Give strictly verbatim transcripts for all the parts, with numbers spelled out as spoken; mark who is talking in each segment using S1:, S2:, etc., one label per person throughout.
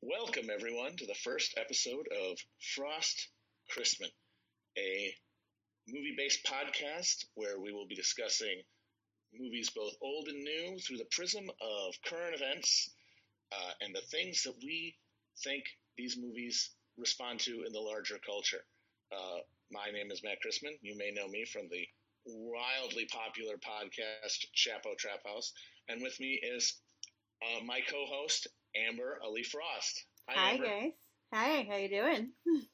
S1: Welcome, everyone, to the first episode of Frost Christmas, a movie-based podcast where we will be discussing movies both old and new through the prism of current events uh, and the things that we think these movies respond to in the larger culture. Uh, my name is Matt Chrisman. You may know me from the wildly popular podcast Chapo Trap House. And with me is uh, my co-host, Amber Ali Frost. Hi,
S2: Hi
S1: Amber.
S2: guys. Hi, how you doing?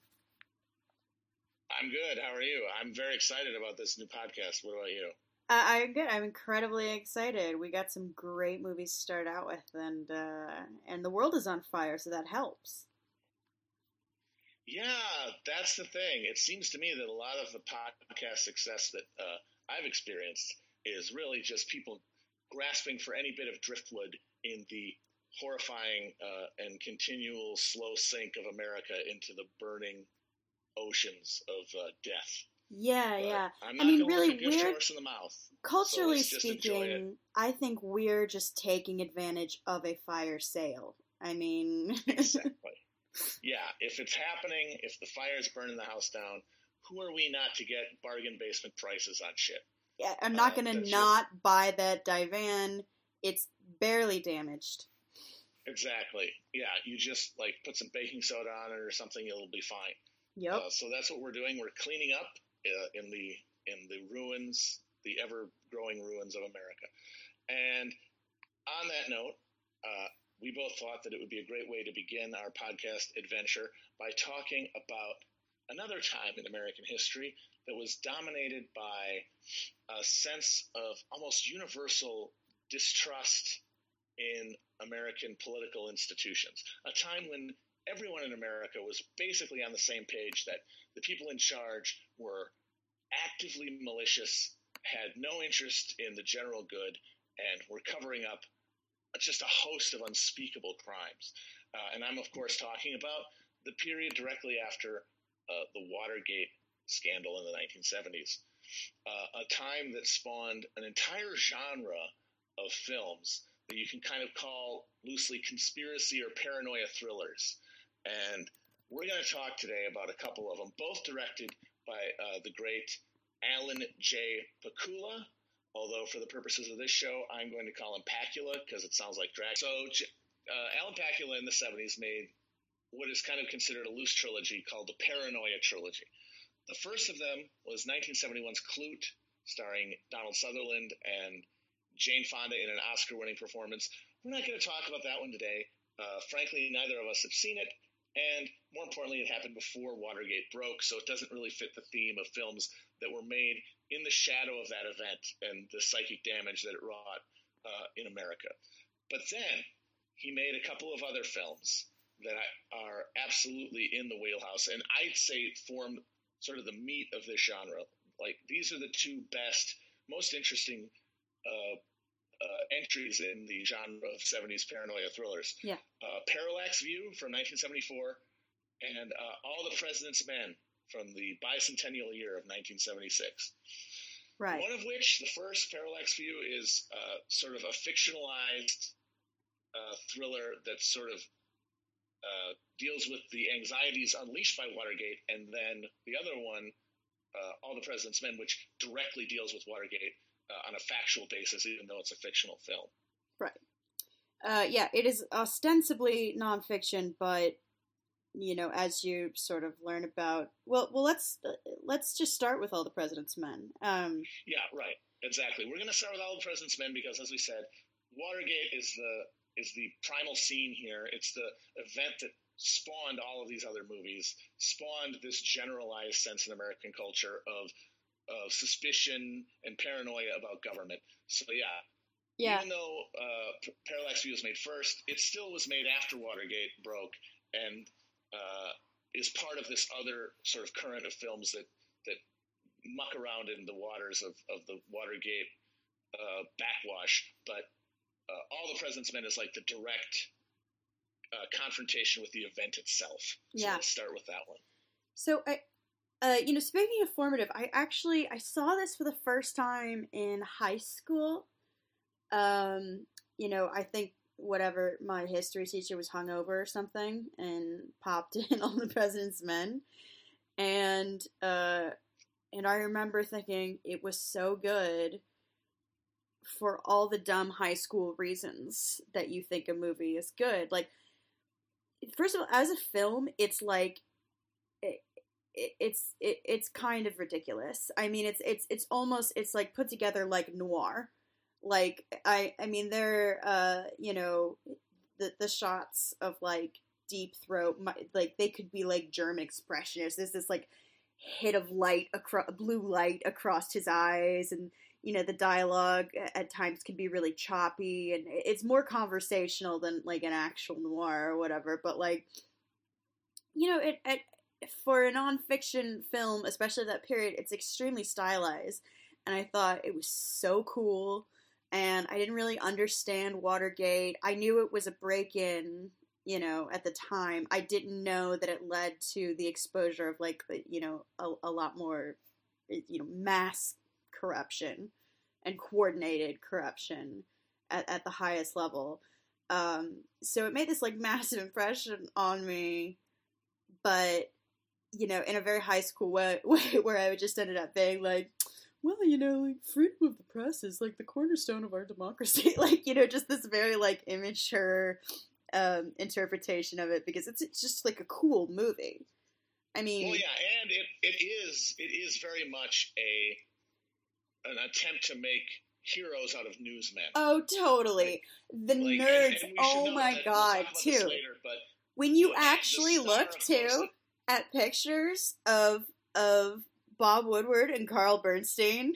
S1: I'm good. How are you? I'm very excited about this new podcast. What about you?
S2: Uh, I'm good. I'm incredibly excited. We got some great movies to start out with, and uh, and the world is on fire, so that helps.
S1: Yeah, that's the thing. It seems to me that a lot of the podcast success that uh, I've experienced is really just people grasping for any bit of driftwood in the horrifying uh, and continual slow sink of America into the burning oceans of uh, death.
S2: Yeah,
S1: But
S2: yeah.
S1: I'm
S2: I
S1: not
S2: mean,
S1: going to
S2: really
S1: look a gift
S2: weird.
S1: horse in the mouth.
S2: Culturally
S1: So let's just enjoy it.
S2: speaking, I think we're just taking advantage of a fire sale. I mean,
S1: Exactly. Yeah, if it's happening, if the fire's burning the house down, who are we not to get bargain basement prices on shit?
S2: yeah, I'm not
S1: Uh,
S2: gonna
S1: that's
S2: not buy that divan. It's barely damaged.
S1: Exactly. Yeah, you just like put some baking soda on it or something, it'll be fine.
S2: Yep.
S1: Uh, so that's what we're doing. We're cleaning up uh, in the in the ruins, the ever growing ruins of America. And on that note, uh, we both thought that it would be a great way to begin our podcast adventure by talking about another time in American history that was dominated by a sense of almost universal distrust in American political institutions. A time when everyone in America was basically on the same page that the people in charge were actively malicious, had no interest in the general good, and were covering up just a host of unspeakable crimes. Uh, and I'm, of course, talking about the period directly after uh, the Watergate scandal in the nineteen seventies, uh, a time that spawned an entire genre of films that you can kind of call loosely conspiracy or paranoia thrillers. And we're going to talk today about a couple of them, both directed by uh, the great Alan J. Pakula, although for the purposes of this show, I'm going to call him Pakula because it sounds like Dracula. So uh, Alan Pakula in the seventies made what is kind of considered a loose trilogy called the Paranoia Trilogy. The first of them was nineteen seventy-one's Klute, starring Donald Sutherland and Jane Fonda in an Oscar-winning performance. We're not going to talk about that one today. Uh, frankly, neither of us have seen it. And more importantly, it happened before Watergate broke, so it doesn't really fit the theme of films that were made in the shadow of that event and the psychic damage that it wrought uh, in America. But then he made a couple of other films that are absolutely in the wheelhouse, and I'd say formed sort of the meat of this genre. Like, these are the two best, most interesting uh, uh, entries in the genre of seventies paranoia thrillers.
S2: Yeah.
S1: Uh, Parallax View from nineteen seventy-four and uh, All the President's Men from the bicentennial year of nineteen seventy-six.
S2: Right.
S1: One of which, the first, Parallax View, is uh, sort of a fictionalized uh, thriller that sort of uh, deals with the anxieties unleashed by Watergate, and then the other one, uh, All the President's Men, which directly deals with Watergate uh, on a factual basis, even though it's a fictional film.
S2: Right. Uh, yeah, it is ostensibly nonfiction, but you know, as you sort of learn about, well, well, let's uh, let's just start with All the President's Men. Um,
S1: Yeah, right. Exactly. We're going to start with All the President's Men because, as we said, Watergate is the is the primal scene here. It's the event that spawned all of these other movies, spawned this generalized sense in American culture of of suspicion and paranoia about government. So yeah,
S2: yeah,
S1: even though uh, P- Parallax View was made first, it still was made after Watergate broke and uh, is part of this other sort of current of films that that muck around in the waters of, of the Watergate uh, backwash. But uh, All the President's Men is like the direct uh, confrontation with the event itself. So
S2: Yeah.
S1: let's start with that one.
S2: So I, uh, you know, speaking of formative, I actually I saw this for the first time in high school. Um, you know, I think whatever, my history teacher was hungover or something and popped in All the President's Men. And, uh, and I remember thinking it was so good for all the dumb high school reasons that you think a movie is good. Like, first of all, as a film, it's like, it, it, it's it, it's kind of ridiculous. I mean, it's it's it's almost, it's like put together like noir. Like, I I mean, they're, uh, you know, the the shots of like Deep Throat, like they could be like German expressionists. There's this like hit of light across, blue light across his eyes, and you know, the dialogue at times can be really choppy, and it's more conversational than like an actual noir or whatever. But like, you know, it, it for a nonfiction film, especially that period, it's extremely stylized, and I thought it was so cool. And I didn't really understand Watergate. I knew it was a break-in, you know, at the time. I didn't know that it led to the exposure of, like, you know, a, a lot more, you know, mass corruption and coordinated corruption at, at the highest level. Um, so it made this, like, massive impression on me, but, you know, in a very high school way, where I just ended up being like, well, you know, like, freedom of the press is, like, the cornerstone of our democracy. Like, you know, just this very, like, immature um, interpretation of it, because it's, it's just, like, a cool movie. I mean...
S1: Well, yeah, and it, it is it is very much a an attempt to make heroes out of newsmen.
S2: Oh, totally. The like, nerds, and, and oh my god, too. Later, but when you actually look, too, at pictures of of... Bob Woodward and Carl Bernstein,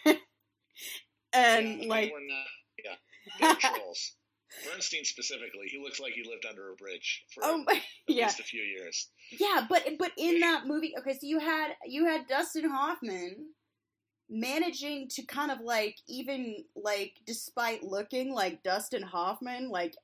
S2: and
S1: yeah,
S2: like,
S1: we're not, yeah, they're trolls. Bernstein specifically, he looks like he lived under a bridge for oh my, at
S2: yeah.
S1: least a few years.
S2: Yeah, but but in that movie, okay, so you had you had Dustin Hoffman managing to kind of like, even like, despite looking like Dustin Hoffman, like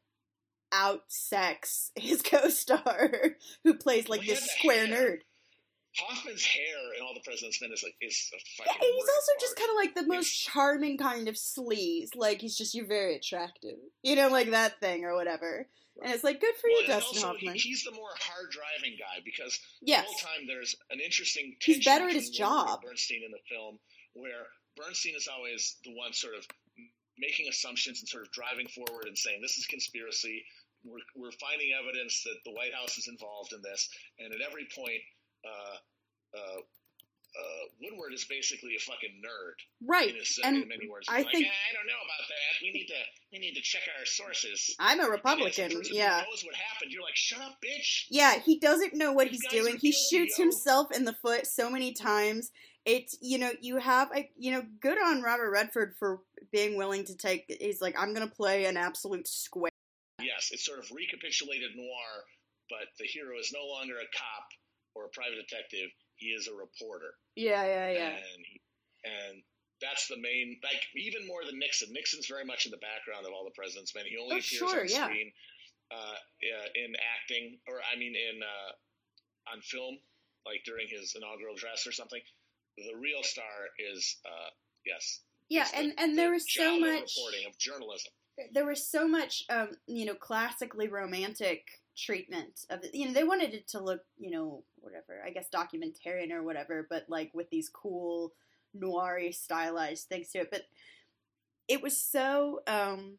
S2: out-sex his co-star who plays like well, this square hair. nerd.
S1: Hoffman's hair in All the President's Men is like is a fucking.
S2: Yeah, he's also just kind of like the most charming kind of sleaze. Like, he's just, you're very attractive, you know, like that thing or whatever. Right. And it's like, good for well, you, Dustin also, Hoffman.
S1: He, he's the more hard driving guy, because
S2: yes.
S1: the whole time there's an interesting.
S2: He's better at his job.
S1: Bernstein in the film, where Bernstein is always the one sort of making assumptions and sort of driving forward and saying, "This is conspiracy. We're we're finding evidence that the White House is involved in this," and at every point. Uh, uh, uh, Woodward is basically a fucking nerd,
S2: right?
S1: In, his,
S2: and
S1: in many words,
S2: I
S1: like,
S2: think
S1: eh, I don't know about that. We need to we need to check our sources.
S2: I'm a Republican. Yeah,
S1: who knows what happened? You're like, shut up, bitch.
S2: Yeah, he doesn't know what These he's doing. He shoots yo. himself in the foot so many times. It's, you know, you have a, you know, good on Robert Redford for being willing to take. He's like, I'm gonna play an absolute square.
S1: Yes, it's sort of recapitulated noir, but the hero is no longer a cop or a private detective. He is a reporter.
S2: Yeah, yeah, yeah.
S1: And he, and that's the main, like, even more than Nixon. Nixon's very much in the background of All the President's Men. He only
S2: oh,
S1: appears
S2: sure,
S1: on
S2: yeah.
S1: screen uh, in acting, or I mean in uh, on film, like during his inaugural address or something. The real star is, uh, yes.
S2: Yeah, and, the, and there was so much...
S1: reporting, of journalism.
S2: There was so much, um, you know, classically romantic treatment of it. You know, they wanted it to look, you know, whatever, I guess documentarian or whatever, but like with these cool noir-y stylized things to it. But it was so um,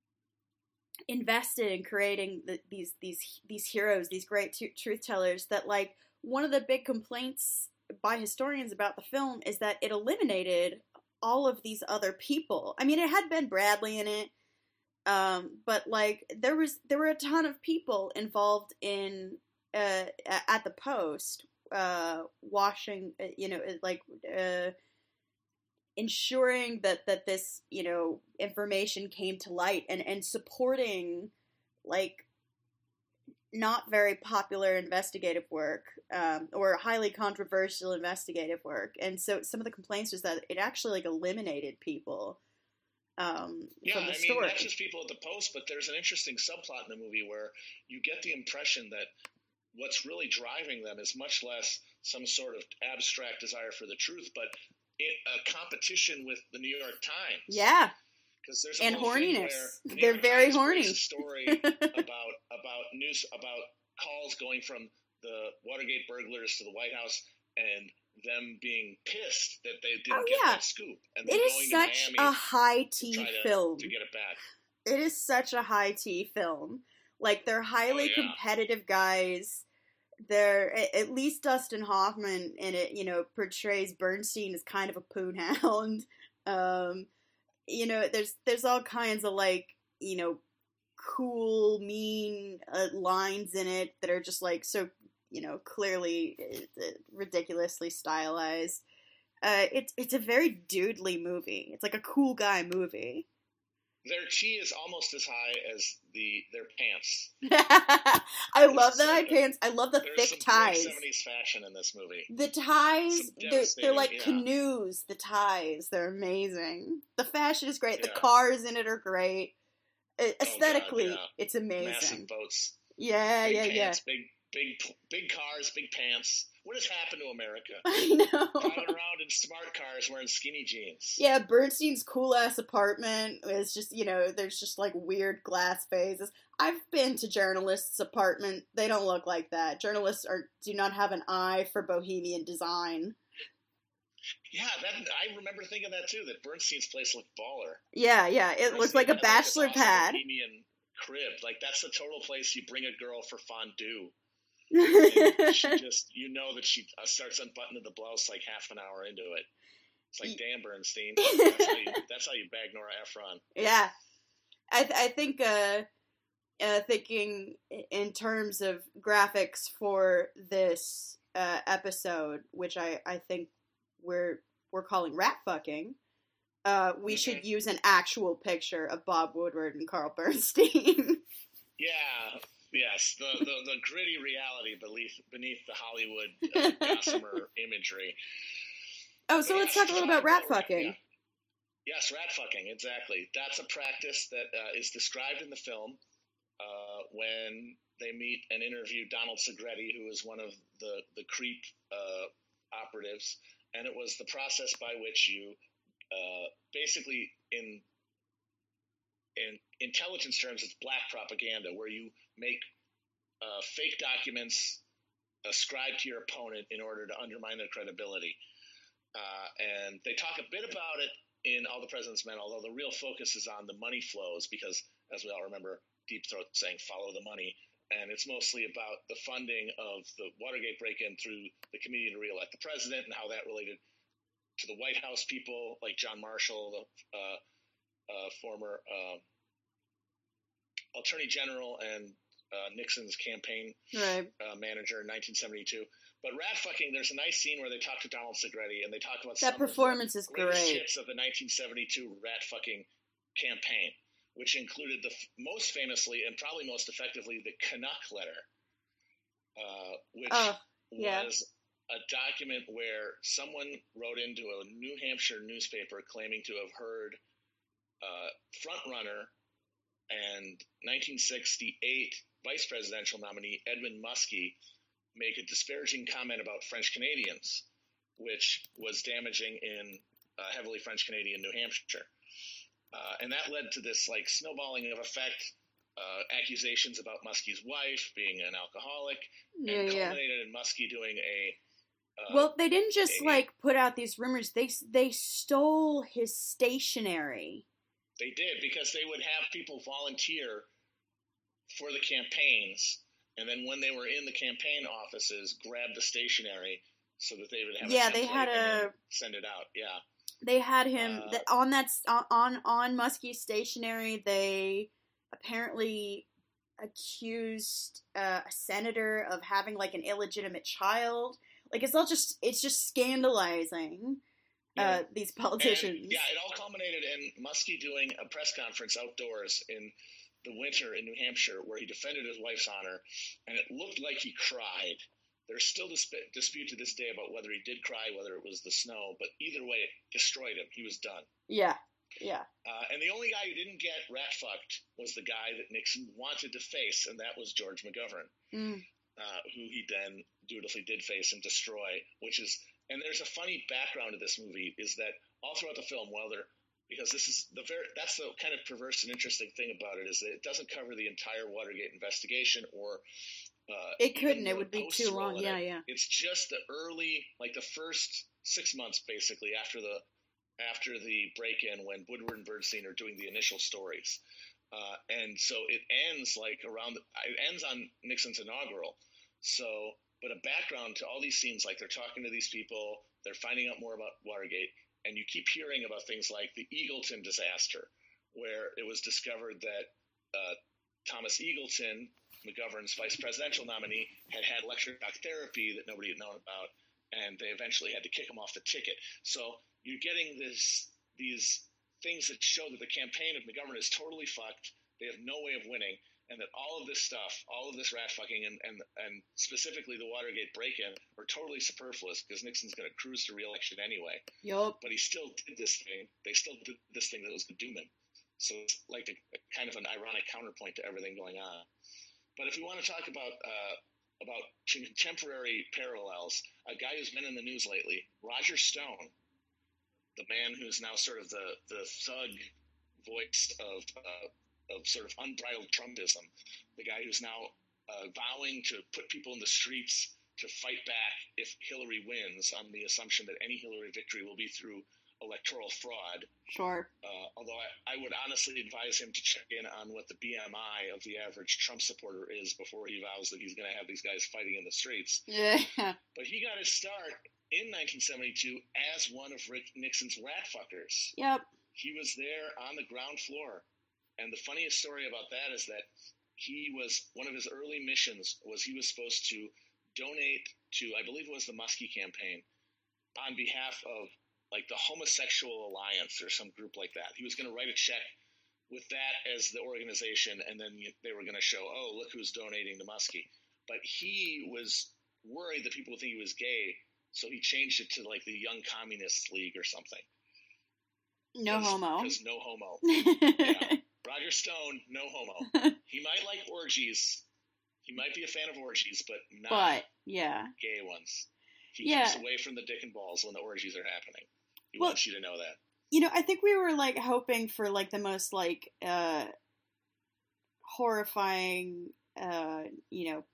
S2: invested in creating the, these these these heroes, these great t- truth tellers, that like one of the big complaints by historians about the film is that it eliminated all of these other people. I mean, it had Ben Bradley in it. Um, but like there was, there were a ton of people involved in, uh, at the Post, uh, washing, you know, like, uh, ensuring that, that this, you know, information came to light, and, and supporting like not very popular investigative work, um, or highly controversial investigative work. And so some of the complaints was that it actually like eliminated people. Um,
S1: yeah,
S2: from the
S1: I
S2: story.
S1: mean, not just people at the Post, but there's an interesting subplot in the movie where you get the impression that what's really driving them is much less some sort of abstract desire for the truth, but it, a competition with the New York Times.
S2: Yeah.
S1: Because there's a
S2: and
S1: whole thing
S2: horniness.
S1: where the New
S2: They're
S1: York
S2: very
S1: Times
S2: horny.
S1: breaks a story about about news about calls going from the Watergate burglars to the White House and them being pissed that they didn't
S2: Oh,
S1: get
S2: yeah.
S1: that scoop. And then
S2: It
S1: going
S2: is
S1: to
S2: such
S1: Miami
S2: a high
S1: to
S2: T
S1: try to,
S2: film.
S1: to get it back.
S2: It is such a high T film. Like, they're highly
S1: Oh, yeah.
S2: competitive guys. They're, at least Dustin Hoffman in it, you know, portrays Bernstein as kind of a poon hound. Um, you know, there's there's all kinds of, like, you know, cool, mean uh, lines in it that are just, like, so, you know, clearly uh, ridiculously stylized. Uh, it's it's a very dudely movie. It's like a cool guy movie.
S1: Their chi is almost as high as the their pants.
S2: I love the high pants. I love the
S1: There's
S2: thick
S1: some
S2: ties.
S1: seventies fashion in this movie.
S2: The ties,
S1: Some
S2: they're, they're
S1: devastating,
S2: like
S1: yeah.
S2: canoes, the ties. They're amazing. The fashion is great. The
S1: Yeah.
S2: cars in it are great. Uh, Aesthetically,
S1: God, yeah.
S2: it's amazing.
S1: Massive boats.
S2: Yeah,
S1: Big
S2: yeah, yeah.
S1: pants, big, big, big cars, big pants. What has happened to America?
S2: I know.
S1: Driving around in smart cars wearing skinny jeans.
S2: Yeah, Bernstein's cool ass apartment is just, you know, there's just like weird glass phases. I've been to journalists' apartment. They don't look like that. Journalists are do not have an eye for bohemian design.
S1: Yeah, that I remember thinking that too. That Bernstein's place looked baller.
S2: Yeah, yeah, it
S1: Bernstein
S2: looks like a
S1: had,
S2: bachelor
S1: this awesome
S2: pad.
S1: Bohemian crib. Like that's the total place you bring a girl for fondue. And she just, you know that she uh, starts unbuttoning the blouse like half an hour into it. It's like, damn, Bernstein. That's how you, that's how you bag Nora Ephron.
S2: Yeah. I th- I think, uh, uh, thinking in terms of graphics for this uh, episode, which I, I think we're we're calling rat fucking, uh, we
S1: Mhm.
S2: should use an actual picture of Bob Woodward and Carl Bernstein.
S1: Yeah, yes, the, the, the gritty reality beneath, beneath the Hollywood uh, gossamer imagery.
S2: Oh, so
S1: But
S2: let's
S1: yes,
S2: talk a little about rat
S1: rat-
S2: fucking.
S1: yeah. Yes, rat fucking, exactly. That's a practice that uh, is described in the film uh, when they meet and interview Donald Segretti, who is one of the, the creep uh, operatives. And it was the process by which you uh, basically, in in intelligence terms, it's black propaganda, where you make uh, fake documents ascribed to your opponent in order to undermine their credibility. Uh, and they talk a bit about it in All the President's Men, although the real focus is on the money flows because, as we all remember, Deep Throat saying, follow the money. And it's mostly about the funding of the Watergate break-in through the Committee to Re-elect the President and how that related to the White House people like John Marshall, the uh, uh, former uh, Attorney General and uh, Nixon's campaign
S2: Right.
S1: uh, manager in nineteen seventy-two. But rat fucking, there's a nice scene where they talk to Donald Segretti and they talk about
S2: That
S1: some
S2: performance
S1: of
S2: is
S1: the greatest
S2: great.
S1: hits of the nineteen seventy-two rat fucking campaign, which included the f- most famously and probably most effectively the Canuck letter, uh, which
S2: Oh, yeah.
S1: was a document where someone wrote into a New Hampshire newspaper claiming to have heard uh, frontrunner and nineteen sixty-eight vice presidential nominee Edmund Muskie make a disparaging comment about French Canadians, which was damaging in uh, heavily French Canadian New Hampshire. Uh, and that led to this like snowballing of effect, uh, accusations about Muskie's wife being an alcoholic,
S2: Yeah,
S1: and
S2: yeah.
S1: culminated in Muskie doing a uh,
S2: Well, they didn't just
S1: a-
S2: like put out these rumors. They they stole his stationery.
S1: They did, because they would have people volunteer for the campaigns, and then when they were in the campaign offices, grab the stationery so that they would have
S2: Yeah,
S1: a
S2: they
S1: template
S2: had
S1: and then
S2: a-
S1: send it out. Yeah.
S2: They had him
S1: Uh,
S2: that on that on on, on Muskie's stationery. They apparently accused uh, a senator of having like an illegitimate child. Like it's all just it's just scandalizing
S1: Yeah.
S2: uh, these politicians.
S1: And, yeah, it all culminated in Muskie doing a press conference outdoors in the winter in New Hampshire where he defended his wife's honor, and it looked like he cried. There's still dis- dispute to this day about whether he did cry, whether it was the snow, but either way, it destroyed him. He was done.
S2: Yeah, yeah.
S1: Uh, and the only guy who didn't get rat-fucked was the guy that Nixon wanted to face, and that was George McGovern,
S2: Mm.
S1: uh, who he then dutifully did face and destroy, which is – and there's a funny background to this movie is that all throughout the film, while they're because this is the very that's the kind of perverse and interesting thing about it is that it doesn't cover the entire Watergate investigation or uh,
S2: it couldn't. It would be too long. Yeah,
S1: it.
S2: yeah.
S1: It's just the early, like the first six months, basically after the after the break-in when Woodward and Bernstein are doing the initial stories, uh, and so it ends like around. It ends on Nixon's inaugural. So, but a background to all these scenes, like they're talking to these people, they're finding out more about Watergate. And you keep hearing about things like the Eagleton disaster, where it was discovered that uh, Thomas Eagleton, McGovern's vice presidential nominee, had had electroshock therapy that nobody had known about, and they eventually had to kick him off the ticket. So you're getting this these things that show that the campaign of McGovern is totally fucked. They have no way of winning, and that all of this stuff, all of this rat fucking, and, and, and specifically the Watergate break-in, are totally superfluous because Nixon's going to cruise to re-election anyway.
S2: Yup.
S1: But he still did this thing. They still did this thing that was going to doom him. So it's like a, a kind of an ironic counterpoint to everything going on. But if we want to talk about uh, about contemporary parallels, a guy who's been in the news lately, Roger Stone, the man who's now sort of the, the thug voice of uh, of sort of unbridled Trumpism, the guy who's now uh, vowing to put people in the streets to fight back if Hillary wins, on the assumption that any Hillary victory will be through electoral fraud.
S2: Sure.
S1: Uh, although I, I would honestly advise him to check in on what the B M I of the average Trump supporter is before he vows that he's going to have these guys fighting in the streets.
S2: Yeah.
S1: But he got his start in nineteen seventy-two as one of Rick Nixon's rat fuckers.
S2: Yep.
S1: He was there on the ground floor. And the funniest story about that is that he was, one of his early missions was he was supposed to donate to, I believe it was the Muskie campaign, on behalf of like the Homosexual Alliance or some group like that. He was going to write a check with that as the organization, and then they were going to show, oh, look who's donating to Muskie. But he was worried that people would think he was gay, so he changed it to like the Young Communists League or something.
S2: No
S1: Cause,
S2: homo.
S1: Because no homo. Yeah. Roger Stone, no homo. He might like orgies. He might be a fan of orgies, but not
S2: but, yeah.
S1: gay ones. He
S2: yeah.
S1: keeps away from the dick and balls when the orgies are happening. He
S2: well,
S1: wants you to know that.
S2: You know, I think we were, like, hoping for, like, the most, like, uh, horrifying, uh, you know,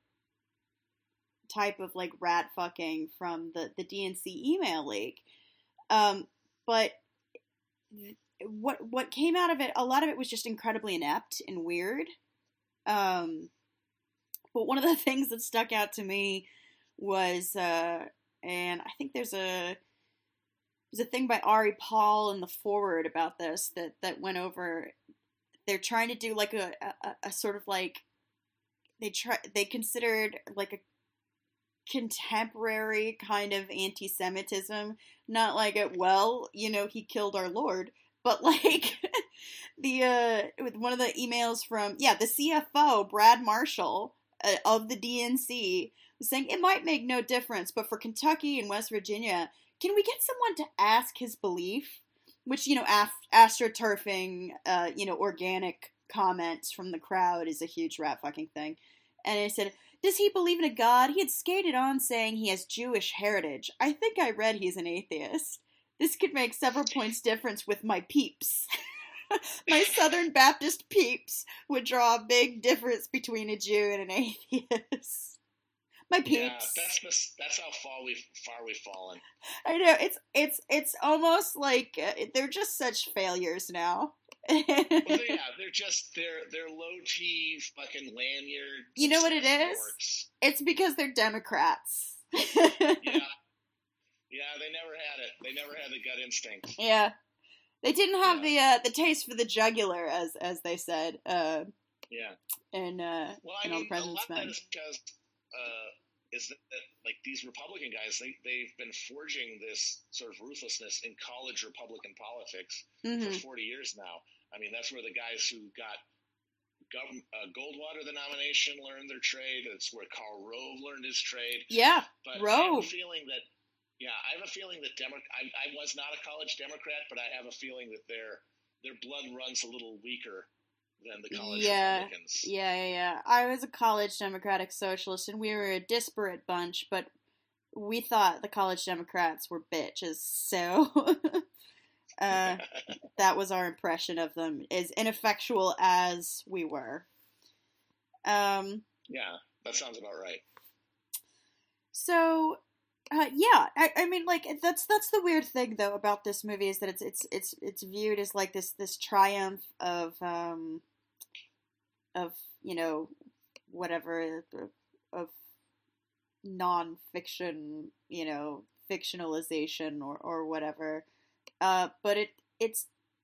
S2: type of, like, rat fucking from the, the D N C email leak. Um, but what what came out of it, a lot of it was just incredibly inept and weird. Um, but one of the things that stuck out to me was, uh, and I think there's a there's a thing by Ari Paul in the foreword about this that, that went over. They're trying to do like a, a, a sort of like they try they considered like a contemporary kind of anti-Semitism, not like a, well, you know, he killed our Lord, but like the uh with one of the emails from yeah the C F O Brad Marshall uh, of the D N C was saying it might make no difference, but for Kentucky and West Virginia, can we get someone to ask his belief? Which, you know, af- astroturfing, uh, you know, organic comments from the crowd is a huge rat fucking thing. And I said, does he believe in a god? He had skated on saying he has Jewish heritage. I think I read he's an atheist. This could make several points difference with my peeps. My Southern Baptist peeps would draw a big difference between a Jew and an atheist. My peeps.
S1: Yeah, that's the, that's how far we've far we've fallen.
S2: I know, it's it's it's almost like uh, they're just such failures now.
S1: Well, they, yeah, they're just they're they're low G fucking lanyard.
S2: You know what it is?
S1: Dorks.
S2: It's because they're Democrats.
S1: Yeah. Yeah, they never had it. They never had the gut instinct.
S2: Yeah, they didn't have
S1: yeah.
S2: the uh, the taste for the jugular, as as they said. Uh,
S1: yeah.
S2: And uh,
S1: well, I
S2: in
S1: mean,
S2: all the President's
S1: a lot
S2: Men.
S1: of that is because uh, is that, that like these Republican guys, they they've been forging this sort of ruthlessness in college Republican politics
S2: mm-hmm.
S1: for forty years now. I mean, that's where the guys who got Gov- uh, Goldwater the nomination learned their trade. It's where Karl Rove learned his trade.
S2: Yeah,
S1: but
S2: Rove.
S1: I have a feeling that. Yeah, I have a feeling that Demo- I, I was not a college Democrat, but I have a feeling that their their blood runs a little weaker than the college
S2: yeah.
S1: Republicans.
S2: Yeah, yeah, yeah. I was a college Democratic Socialist, and we were a disparate bunch, but we thought the college Democrats were bitches, so... Uh, that was our impression of them, as ineffectual as we were. Um,
S1: yeah, that sounds about right.
S2: So, uh, yeah, I, I mean, like that's that's the weird thing though about this movie is that it's it's it's it's viewed as like this this triumph of um of you know whatever of non-fiction, you know, fictionalization or or whatever. Uh, but it it's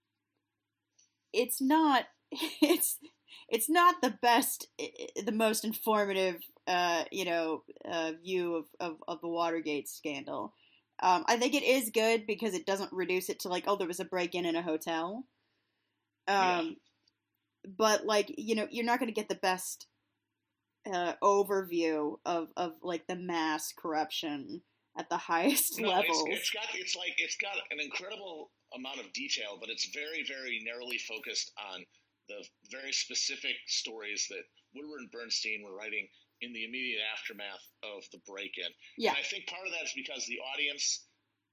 S2: it's not it's it's not the best, the most informative, uh, you know, uh, view of, of, of the Watergate scandal. Um, I think it is good because it doesn't reduce it to like, oh, there was a break-in in a hotel. Um, yeah. But like, you know, you're not going to get the best uh, overview of, of like the mass corruption at the highest
S1: no,
S2: levels.
S1: It's, it's got, it's like, it's got an incredible amount of detail, but it's very, very narrowly focused on the very specific stories that Woodward and Bernstein were writing in the immediate aftermath of the break-in.
S2: Yeah.
S1: And I think part of that is because the audience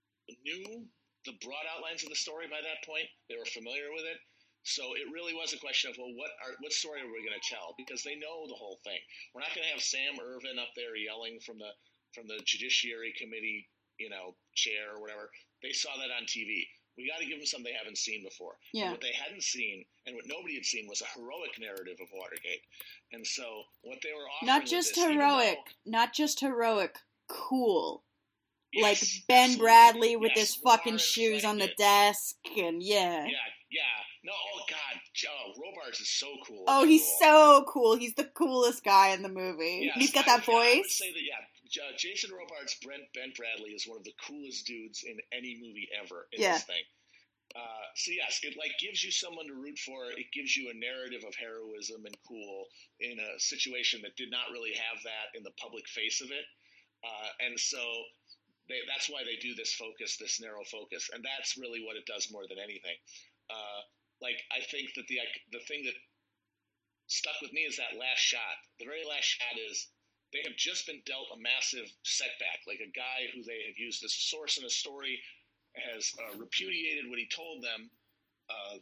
S1: knew the broad outlines of the story by that point. They were familiar with it. So it really was a question of, well, what are, what story are we going to tell? Because they know the whole thing. We're not going to have Sam Ervin up there yelling from the from the Judiciary Committee, you know, chair or whatever. They saw that on T V. We got to give them something they haven't seen before.
S2: Yeah.
S1: And what they hadn't seen and what nobody had seen was a heroic narrative of Watergate. And so what they were offering
S2: not just
S1: this,
S2: heroic,
S1: though,
S2: not just heroic, cool.
S1: Yes,
S2: like Ben
S1: absolutely.
S2: Bradley with
S1: yes,
S2: his fucking
S1: Warren
S2: shoes on the
S1: Frank.
S2: desk, and yeah.
S1: Yeah, yeah. No, oh God, oh, Robards is so cool.
S2: Oh, he's so cool. He's the coolest guy in the movie.
S1: Yes,
S2: and he's got
S1: I,
S2: that
S1: yeah,
S2: voice.
S1: I would say that, yeah. Uh, Jason Robards' Brent Ben Bradley is one of the coolest dudes in any movie ever in
S2: yeah.
S1: this thing. Uh, so yes, it like gives you someone to root for. It gives you a narrative of heroism and cool in a situation that did not really have that in the public face of it. Uh, and so they, that's why they do this focus, this narrow focus, and that's really what it does more than anything. Uh, like I think that the the thing that stuck with me is that last shot. The very last shot is they have just been dealt a massive setback, like a guy who they have used as a source in a story has uh, repudiated what he told them, uh,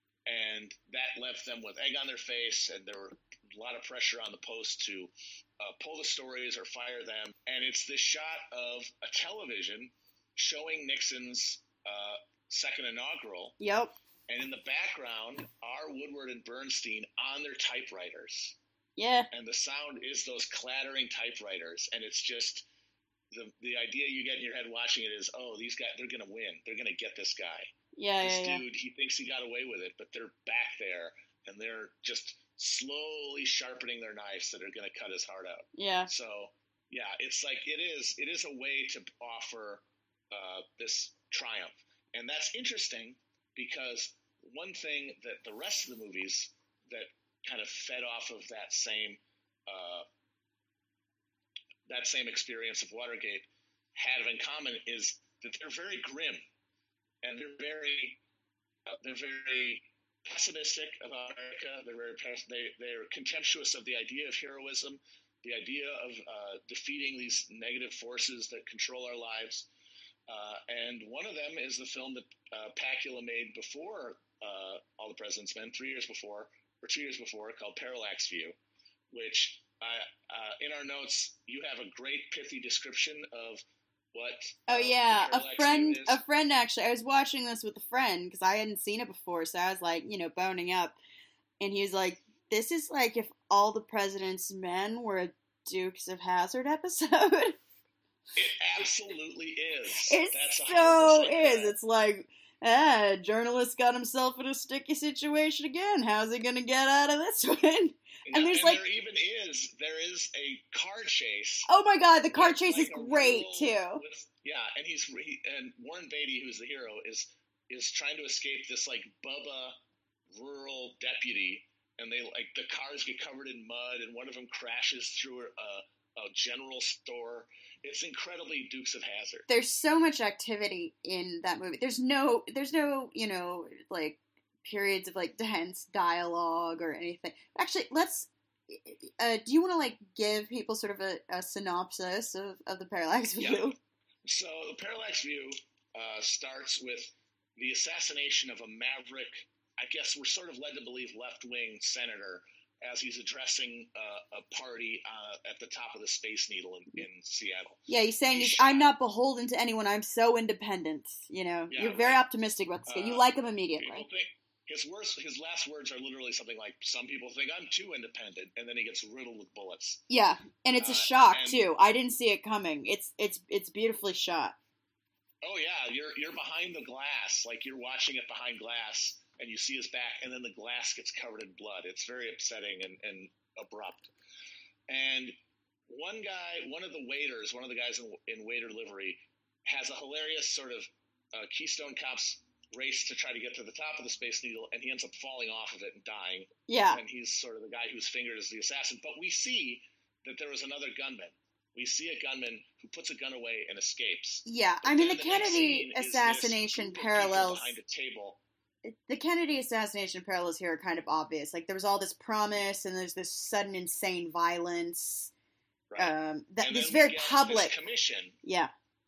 S1: and that left them with egg on their face, and there were a lot of pressure on the Post to uh, pull the stories or fire them. And it's this shot of a television showing Nixon's uh, second inaugural.
S2: Yep.
S1: And in the background are Woodward and Bernstein on their typewriters.
S2: Yeah.
S1: And the sound is those clattering typewriters, and it's just the the idea you get in your head watching it is, oh, these guys, they're gonna win. They're gonna get this guy.
S2: Yeah,
S1: this
S2: yeah,
S1: dude,
S2: yeah.
S1: he thinks he got away with it, but they're back there, and they're just slowly sharpening their knives that are gonna cut his heart out.
S2: Yeah.
S1: So yeah, it's like it is it is a way to offer uh, this triumph, and that's interesting because one thing that the rest of the movies that kind of fed off of that same uh, that same experience of Watergate have in common is that they're very grim, and they're very uh, they're very pessimistic about America. They're very they they're contemptuous of the idea of heroism, the idea of uh, defeating these negative forces that control our lives. Uh, and one of them is the film that uh, Pakula made before uh, All the President's Men, three years before. or two years before, called Parallax View, which uh, uh, in our notes, you have a great pithy description of what
S2: Oh,
S1: uh,
S2: yeah. A
S1: Parallax
S2: friend,
S1: View is.
S2: a friend actually, I was watching this with a friend because I hadn't seen it before, so I was like, you know, boning up. And he was like, this is like if All the President's Men were a Dukes of Hazzard episode.
S1: It absolutely is.
S2: It
S1: That's
S2: so
S1: one hundred percent
S2: is.
S1: correct.
S2: It's like, ah, journalist got himself in a sticky situation again. How's he going to get out of this one?
S1: Yeah,
S2: And there's
S1: and
S2: like,
S1: there even is there is a car chase.
S2: oh my god, the car
S1: with,
S2: chase
S1: like,
S2: is
S1: a
S2: great
S1: rural-
S2: too.
S1: with- yeah, and he's he, and Warren Beatty, who's the hero, is is trying to escape this like Bubba rural deputy, and they like the cars get covered in mud, and one of them crashes through a, a general store. It's incredibly Dukes of Hazzard.
S2: There's so much activity in that movie. There's no, there's no, you know, like periods of like tense dialogue or anything. Actually, let's. Uh, do you want to like give people sort of a, a synopsis of, of the Parallax View?
S1: Yeah. So the Parallax View uh, starts with the assassination of a maverick, I guess we're sort of led to believe, left-wing senator as he's addressing uh, a party uh, at the top of the Space Needle in, in Seattle.
S2: Yeah, he's saying,
S1: he's
S2: he's, I'm not beholden to anyone. I'm so independent. You know,
S1: yeah,
S2: you're very
S1: right.
S2: optimistic about this guy. You
S1: Uh,
S2: like him immediately.
S1: People think his worst, his last words are literally something like, "Some people think I'm too independent," and then he gets riddled with bullets.
S2: Yeah, and it's a
S1: Uh,
S2: shock
S1: and-
S2: too. I didn't see it coming. It's it's it's beautifully shot.
S1: Oh yeah, you're you're behind the glass, like you're watching it behind glass, and you see his back, and then the glass gets covered in blood. It's very upsetting and, and abrupt. And one guy, one of the waiters, one of the guys in, in waiter livery, has a hilarious sort of uh, Keystone Cops race to try to get to the top of the Space Needle, and he ends up falling off of it and dying.
S2: Yeah.
S1: And he's sort of the guy who's fingered as the assassin. But we see that there was another gunman. We see a gunman who puts a gun away and escapes.
S2: Yeah,
S1: But
S2: I mean,
S1: then
S2: the
S1: the next
S2: Kennedy
S1: scene is this
S2: assassination
S1: group of people
S2: parallels.
S1: behind a table.
S2: The Kennedy assassination parallels here are kind of obvious. Like, there was all this promise, and there's this sudden insane violence.
S1: Right.
S2: Um, that
S1: And
S2: this
S1: then we
S2: very
S1: get
S2: public.
S1: this commission
S2: Yeah.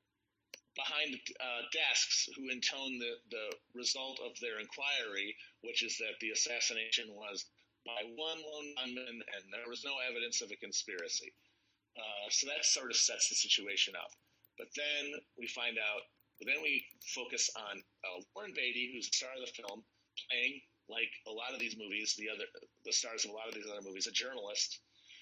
S1: behind uh, desks who intone the, the result of their inquiry, which is that the assassination was by one lone gunman and there was no evidence of a conspiracy. Uh, so that sort of sets the situation up. But then we find out, then we focus on uh, Warren Beatty, who's the star of the film, playing, like a lot of these movies, the other the stars of a lot of these other movies, a journalist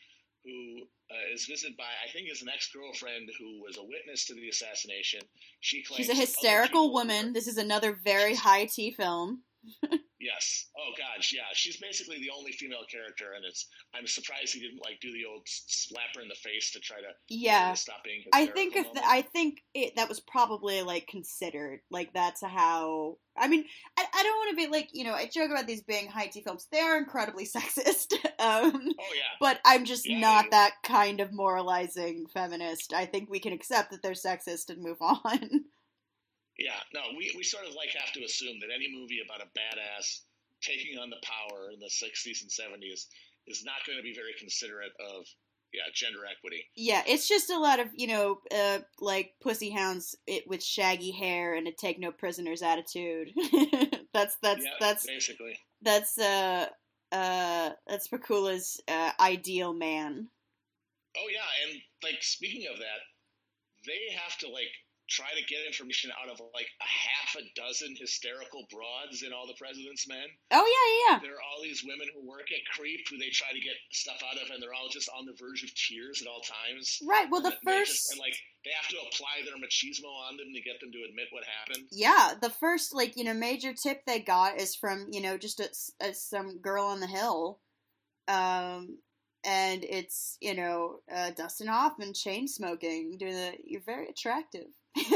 S1: who uh, is visited by, I think, is an ex-girlfriend who was a witness to the assassination. She claims
S2: She's a
S1: that other
S2: hysterical
S1: people
S2: woman.
S1: were-
S2: This is another very high T film.
S1: Yes. Oh God, yeah. She's basically the only female character, and it's. I'm surprised he didn't like do the old s- slap her in the face to try to
S2: Yeah.
S1: to stop being.
S2: I
S1: hysterical
S2: think if
S1: moment.
S2: I think it, that was probably like considered. Like that's how. I mean, I, I don't want to be like you know. I joke about these being high T films. They are incredibly sexist. um,
S1: Oh yeah.
S2: but I'm just
S1: Yeah,
S2: not
S1: they-
S2: that kind of moralizing feminist. I think we can accept that they're sexist and move on.
S1: Yeah. No, we we sort of like have to assume that any movie about a badass taking on the power in the sixties and seventies is not going to be very considerate of yeah gender equity.
S2: Yeah, it's just a lot of you know, uh, like pussy hounds it, with shaggy hair and a take no prisoners attitude. that's that's
S1: yeah,
S2: that's
S1: basically.
S2: that's uh uh that's Pakula's uh, ideal man.
S1: Oh yeah, and like speaking of that, they have to like try to get information out of like a half a dozen hysterical broads in All the President's Men.
S2: Oh yeah, yeah.
S1: There are all these women who work at Creep who they try to get stuff out of, and they're all just on the verge of tears at all times.
S2: Right. Well, the
S1: And they
S2: first
S1: just, and like they have to apply their machismo on them to get them to admit what happened.
S2: yeah, the first like you know major tip they got is from you know just a, a, some girl on the hill, um, and it's you know uh, Dustin Hoffman chain smoking doing the you're very attractive.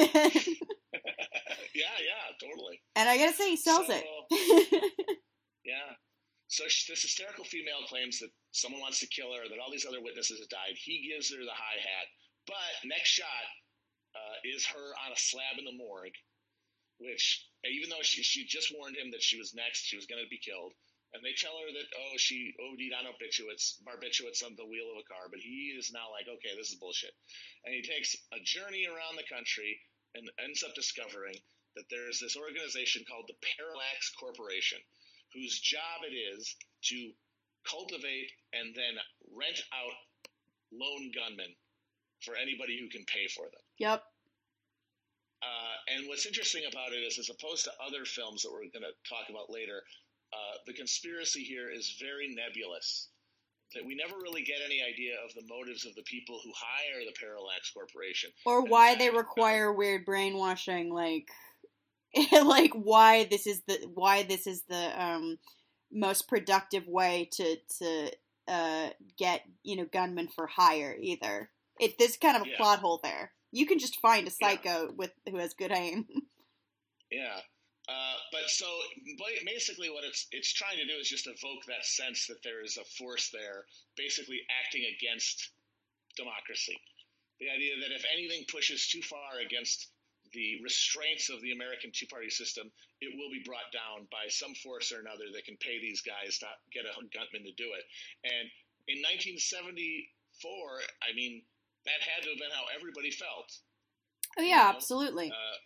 S1: Yeah, yeah, totally.
S2: And I gotta say, he sells
S1: So-
S2: it.
S1: Yeah. So sh- this hysterical female claims that someone wants to kill her, that all these other witnesses have died. He gives her the high hat. But next shot uh, is her on a slab in the morgue, which, even though she, she just warned him that she was next, she was going to be killed. And they tell her that, oh, she OD'd on barbiturates, barbiturates on the wheel of a car. But he is now like, okay, this is bullshit. And he takes a journey around the country and ends up discovering that there's this organization called the Parallax Corporation, whose job it is to cultivate and then rent out lone gunmen for anybody who can pay for them.
S2: Yep.
S1: Uh, and what's interesting about it is, as opposed to other films that we're going to talk about later, uh, the conspiracy here is very nebulous. That we never really get any idea of the motives of the people who hire the Parallax Corporation.
S2: Or
S1: In
S2: why
S1: fact,
S2: they require weird brainwashing, like, like why this is the why this is the um most productive way to to uh get you know gunmen for hire. Either it there's kind of a
S1: Yeah.
S2: plot hole there. You can just find a psycho with who has good aim.
S1: Yeah. Uh, but so ba- basically what it's it's trying to do is just evoke that sense that there is a force there basically acting against democracy. The idea that if anything pushes too far against the restraints of the American two-party system, it will be brought down by some force or another that can pay these guys to get a gunman to do it. And in nineteen seventy-four, I mean, that had to have been how everybody felt.
S2: Oh yeah,
S1: You know,
S2: absolutely.
S1: Uh,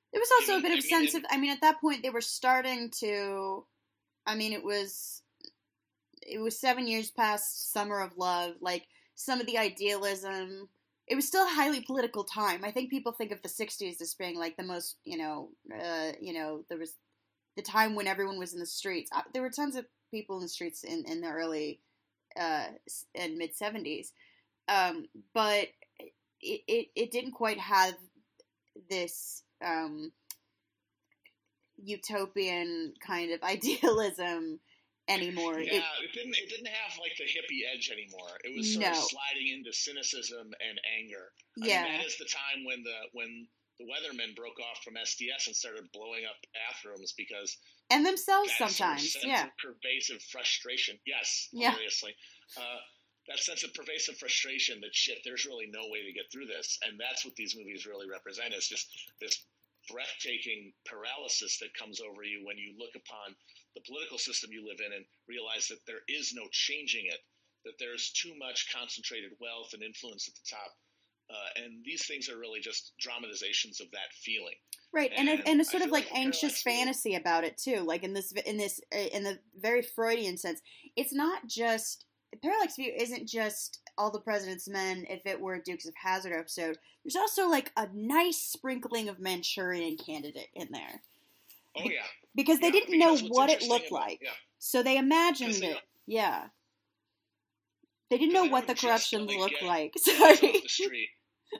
S2: There was also
S1: Given,
S2: a bit of
S1: I mean,
S2: sense
S1: and,
S2: of, I mean, at that point they were starting to, I mean, it was, it was seven years past Summer of Love, like, some of the idealism, it was still a highly political time. I think people think of the sixties as being, like, the most, you know, uh, you know, there was the time when everyone was in the streets. Uh, there were tons of people in the streets in, in the early uh, and mid-seventies, um, but it, it, it didn't quite have this um, utopian kind of idealism anymore.
S1: Yeah,
S2: It,
S1: it didn't. It didn't have like the hippie edge anymore. It was sort
S2: no.
S1: of sliding into cynicism and anger.
S2: Yeah.
S1: I mean, that is the time when the when the Weathermen broke off from S D S and started blowing up bathrooms because
S2: and themselves
S1: that
S2: sometimes.
S1: Sort of sense
S2: yeah.
S1: of pervasive frustration. Yes,
S2: yeah.
S1: obviously. Uh, that sense of pervasive frustration that shit, there's really no way to get through this, and that's what these movies really represent. Is just this breathtaking paralysis that comes over you when you look upon the political system you live in and realize that there is no changing it, that there's too much concentrated wealth and influence at the top. Uh, and these things are really just dramatizations of that feeling.
S2: Right, and
S1: and
S2: a, and a sort of like,
S1: like
S2: anxious fantasy about it too, like in this in this in the very Freudian sense. It's not just Parallax View isn't just All the President's Men if it were a Dukes of Hazzard episode. There's also like a nice sprinkling of Manchurian Candidate in there.
S1: Oh yeah,
S2: because they
S1: yeah,
S2: didn't
S1: because
S2: know what it looked
S1: about,
S2: like,
S1: yeah.
S2: so they imagined
S1: they
S2: it. Yeah, they didn't know
S1: they
S2: what the
S1: just,
S2: corruption
S1: like,
S2: looked like.
S1: Sorry.
S2: Sorry.
S1: Off the street.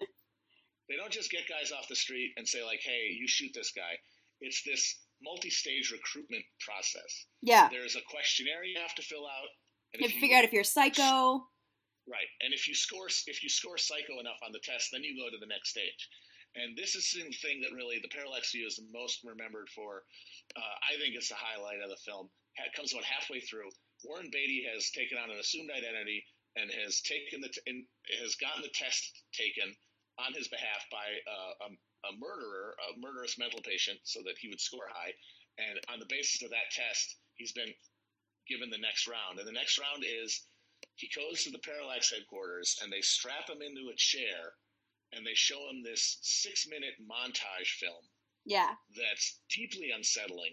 S1: They don't just get guys off the street and say like, "Hey, you shoot this guy." It's this multi-stage recruitment process.
S2: Yeah,
S1: there's a questionnaire you have to fill out.
S2: And you have to figure out if you're psycho.
S1: Right, and if you score if you score psycho enough on the test, then you go to the next stage. And this is the thing that really the Parallax View is the most remembered for. Uh, I think it's the highlight of the film. It comes about halfway through. Warren Beatty has taken on an assumed identity and has taken the t- and has gotten the test taken on his behalf by uh, a, a murderer, a murderous mental patient, so that he would score high. And on the basis of that test, he's been given the next round. And the next round is he goes to the Parallax headquarters and they strap him into a chair and they show him this six-minute montage film.
S2: Yeah.
S1: That's deeply unsettling,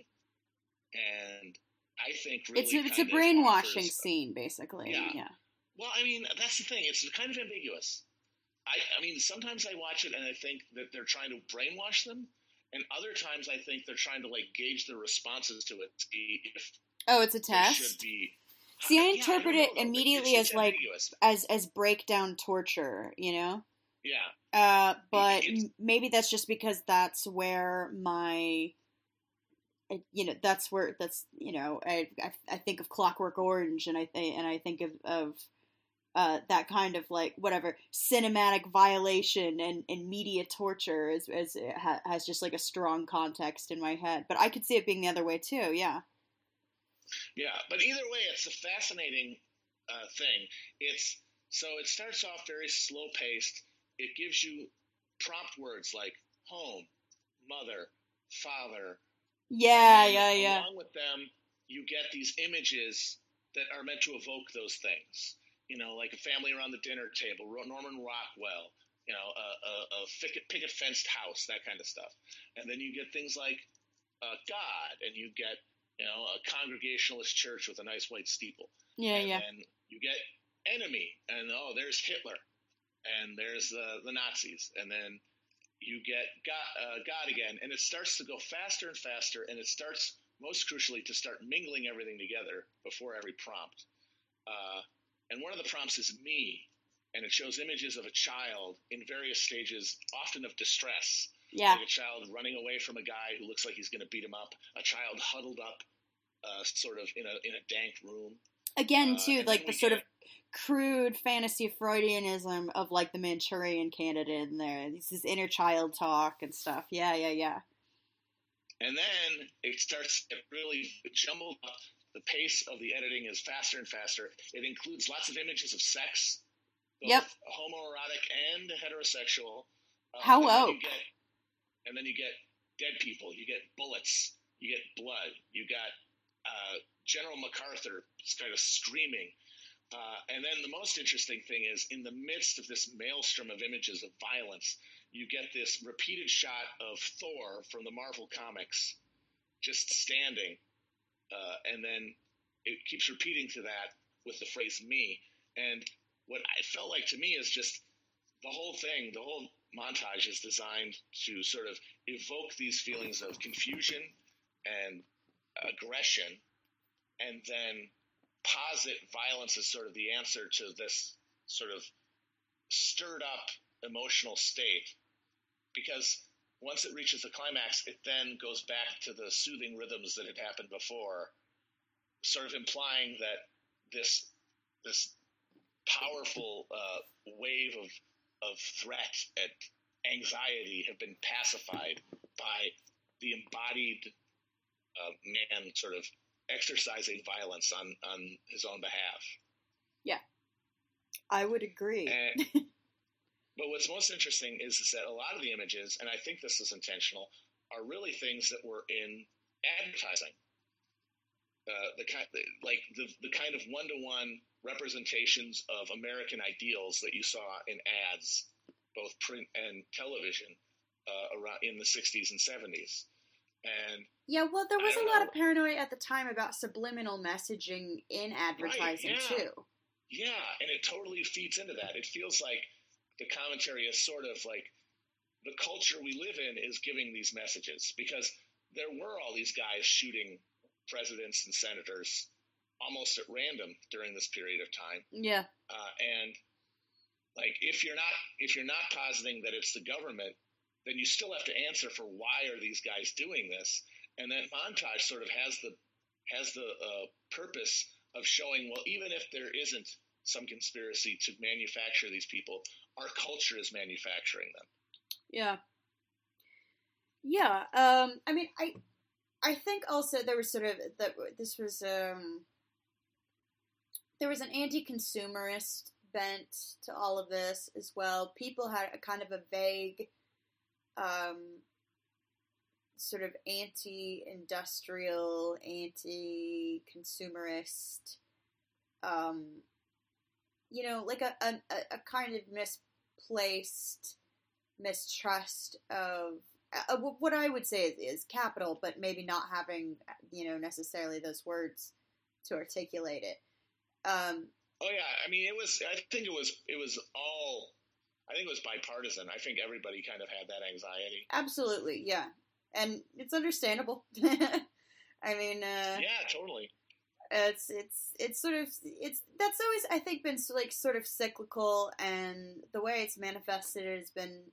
S1: and I think really
S2: it's a, it's a
S1: kind of
S2: brainwashing
S1: offers-
S2: scene, basically.
S1: Yeah.
S2: yeah.
S1: Well, I mean, that's the thing. It's kind of ambiguous. I, I mean, sometimes I watch it and I think that they're trying to brainwash them, and other times I think they're trying to like gauge their responses to it to see if
S2: Oh, it's a
S1: they
S2: test.
S1: should be.
S2: See, I
S1: Yeah,
S2: interpret
S1: don't
S2: it
S1: know, though.
S2: immediately
S1: It's-
S2: as
S1: it's
S2: like
S1: ambiguous.
S2: as as breakdown torture, you know.
S1: Yeah.
S2: Uh, but
S1: It's-
S2: m- maybe that's just because that's where my, uh, you know, that's where that's you know, I I, I think of Clockwork Orange, and I th- and I think of of uh, that kind of like whatever cinematic violation and, and media torture as as it ha- has just like a strong context in my head. But I could see it being the other way too. Yeah.
S1: Yeah, but either way, it's a fascinating uh, thing. It's so it starts off very slow paced. It gives you prompt words like home, mother, father.
S2: Yeah,
S1: and
S2: yeah,
S1: then
S2: yeah.
S1: Along with them, you get these images that are meant to evoke those things. You know, like a family around the dinner table, Norman Rockwell. You know, a, a, a picket, picket fenced house, that kind of stuff. And then you get things like uh, God, and you get you know a Congregationalist church with a nice white steeple.
S2: Yeah,
S1: and
S2: yeah.
S1: then you get enemy, and oh, there's Hitler, and there's the the Nazis, and then you get God, uh, God again, and it starts to go faster and faster, and it starts most crucially to start mingling everything together before every prompt. Uh, and one of the prompts is me, and it shows images of a child in various stages, often of distress.
S2: Yeah.
S1: Like a child running away from a guy who looks like he's going to beat him up, a child huddled up, uh, sort of in a in a dank room.
S2: Again,
S1: Uh,
S2: too,
S1: and
S2: like
S1: then
S2: the
S1: we
S2: sort
S1: get-
S2: of crude fantasy Freudianism of like the Manchurian Candidate in there. This is inner child talk and stuff. Yeah, yeah, yeah.
S1: And then it starts to get really jumbled up. The pace of the editing is faster and faster. It includes lots of images of sex, both
S2: Yep.
S1: homoerotic and heterosexual. Uh,
S2: How
S1: and then
S2: woke.
S1: you get, and then you get dead people. You get bullets. You get blood. You got uh, General MacArthur kind of screaming. Uh, and then the most interesting thing is, in the midst of this maelstrom of images of violence, you get this repeated shot of Thor from the Marvel Comics just standing, uh, and then it keeps repeating to that with the phrase "me." And what I felt like to me is just the whole thing, the whole montage is designed to sort of evoke these feelings of confusion and aggression, and then posit violence as sort of the answer to this sort of stirred up emotional state. Because once it reaches the climax, it then goes back to the soothing rhythms that had happened before, sort of implying that this this powerful uh, wave of of threat and anxiety have been pacified by the embodied uh, man sort of exercising violence on, on his own behalf.
S2: Yeah, I would agree.
S1: And, but what's most interesting is, is that a lot of the images, and I think this is intentional, are really things that were in advertising. Uh, the kind, like the the kind of one-to-one representations of American ideals that you saw in ads, both print and television, uh, around in the sixties and seventies. And
S2: yeah, well, there was a lot
S1: know,
S2: of paranoia at the time about subliminal messaging in advertising
S1: right, yeah.
S2: too.
S1: Yeah, and it totally feeds into that. It feels like the commentary is sort of like the culture we live in is giving these messages, because there were all these guys shooting presidents and senators almost at random during this period of time.
S2: Yeah.
S1: Uh, and like, if you're not if you're not positing that it's the government, then you still have to answer for why are these guys doing this. And that montage sort of has the has the uh, purpose of showing, well, even if there isn't some conspiracy to manufacture these people, our culture is manufacturing them.
S2: Yeah. Yeah. Um, I mean, I. I think also there was sort of that this was um, there was an anti-consumerist bent to all of this as well. People had a kind of a vague um, sort of anti-industrial, anti-consumerist, um, you know, like a, a a kind of misplaced mistrust of Uh, what I would say is, is capital, but maybe not having, you know, necessarily those words to articulate it. Um,
S1: oh yeah, I mean, it was. I think it was. It was all. I think it was bipartisan. I think everybody kind of had that anxiety.
S2: Absolutely, yeah, and it's understandable. I mean, uh,
S1: yeah, totally.
S2: It's it's it's sort of it's that's always, I think, been like sort of cyclical, and the way it's manifested has been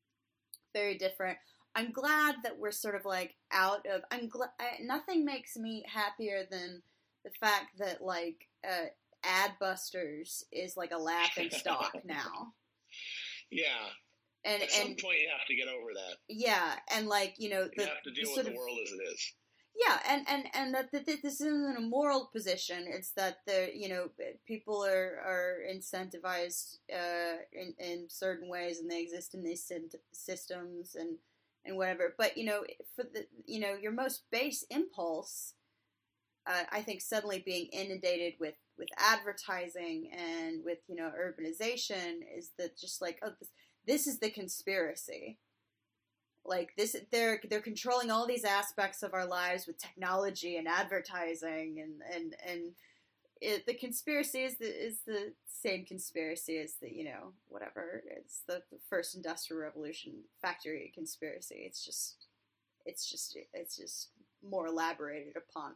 S2: very different. I'm glad that we're sort of like out of. I'm glad. Nothing makes me happier than the fact that like uh, Adbusters is like a laughing stock now.
S1: Yeah.
S2: And
S1: at some
S2: and,
S1: point you have to get over that.
S2: Yeah, and like you know, the,
S1: you have to deal
S2: the
S1: with the
S2: of,
S1: world as it is.
S2: Yeah, and and and that, that this isn't a moral position. It's that the you know people are are incentivized uh, in in certain ways, and they exist in these systems and and whatever. But you know, for the you know your most base impulse, uh, I think suddenly being inundated with with advertising and with you know urbanization is that just like oh this, this is the conspiracy. Like this, they're they're controlling all these aspects of our lives with technology and advertising, and and and it, the conspiracy is the is the same conspiracy as the you know whatever. It's the, the first industrial revolution factory conspiracy. It's just it's just it's just more elaborated upon.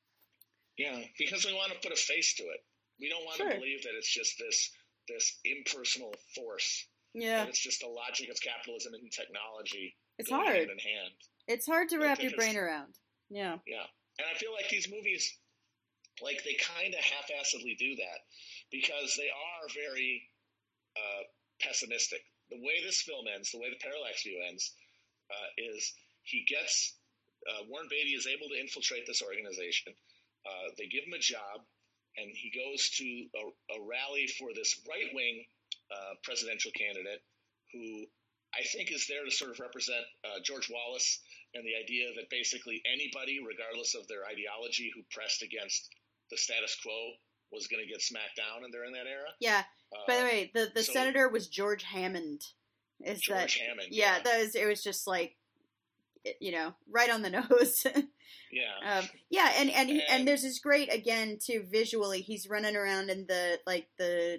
S1: Yeah, because we want to put a face to it. We don't want sure. to believe that it's just this this impersonal force.
S2: Yeah,
S1: that it's just the logic of capitalism and technology.
S2: It's hard.
S1: Hand in hand.
S2: It's hard to wrap your brain around. Yeah.
S1: Yeah. And I feel like these movies, like, they kind of half-assedly do that because they are very uh, pessimistic. The way this film ends, the way the Parallax View ends, uh, is he gets, uh, Warren Beatty is able to infiltrate this organization. Uh, they give him a job, and he goes to a, a rally for this right-wing uh, presidential candidate who I think is there to sort of represent uh, George Wallace and the idea that basically anybody, regardless of their ideology, who pressed against the status quo was going to get smacked down, and during that era.
S2: Yeah. Uh, By the way, the, the
S1: so,
S2: senator was George Hammond. Is
S1: George
S2: that,
S1: Hammond.
S2: Yeah,
S1: Yeah,
S2: that was, it was just like, you know, right on the nose.
S1: yeah,
S2: um, yeah, and and, he, and
S1: and
S2: there's this great, again, too, visually. He's running around in the like the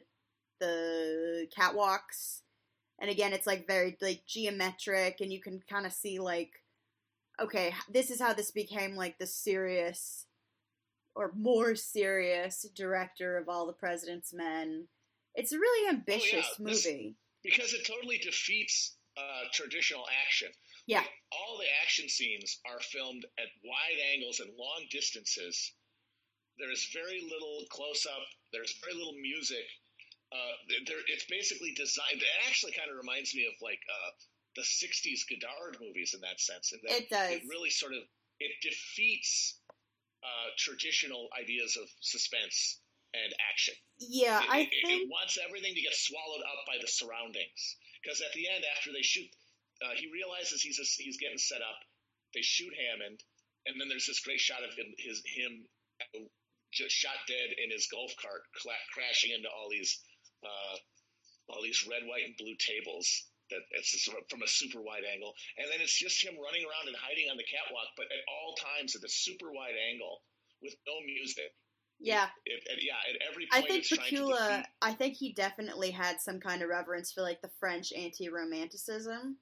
S2: the catwalks, and again, it's like very like geometric, and you can kind of see like, okay, this is how this became like the serious or more serious director of All the President's Men. It's a really ambitious
S1: oh, yeah, this,
S2: movie.
S1: because it totally defeats uh, traditional action.
S2: Yeah.
S1: Like, all the action scenes are filmed at wide angles and long distances. There is very little close up. There's very little music. Uh, there, it's basically designed. It actually kind of reminds me of like uh, the sixties Godard movies in that sense. In that
S2: it does.
S1: It really sort of it defeats uh, traditional ideas of suspense and action.
S2: Yeah,
S1: it,
S2: I
S1: it,
S2: think
S1: it wants everything to get swallowed up by the surroundings. Because at the end, after they shoot, uh, he realizes he's a, he's getting set up. They shoot Hammond, and then there's this great shot of him his him just shot dead in his golf cart, cla- crashing into all these uh, all these red, white, and blue tables. That it's sort of from a super wide angle, and then it's just him running around and hiding on the catwalk, but at all times at a super wide angle with no music.
S2: Yeah.
S1: It, it, yeah, at every
S2: I
S1: point
S2: think
S1: it's trying to
S2: Pakula,
S1: defeat.
S2: I think he definitely had some kind of reverence for like the French anti-romanticism,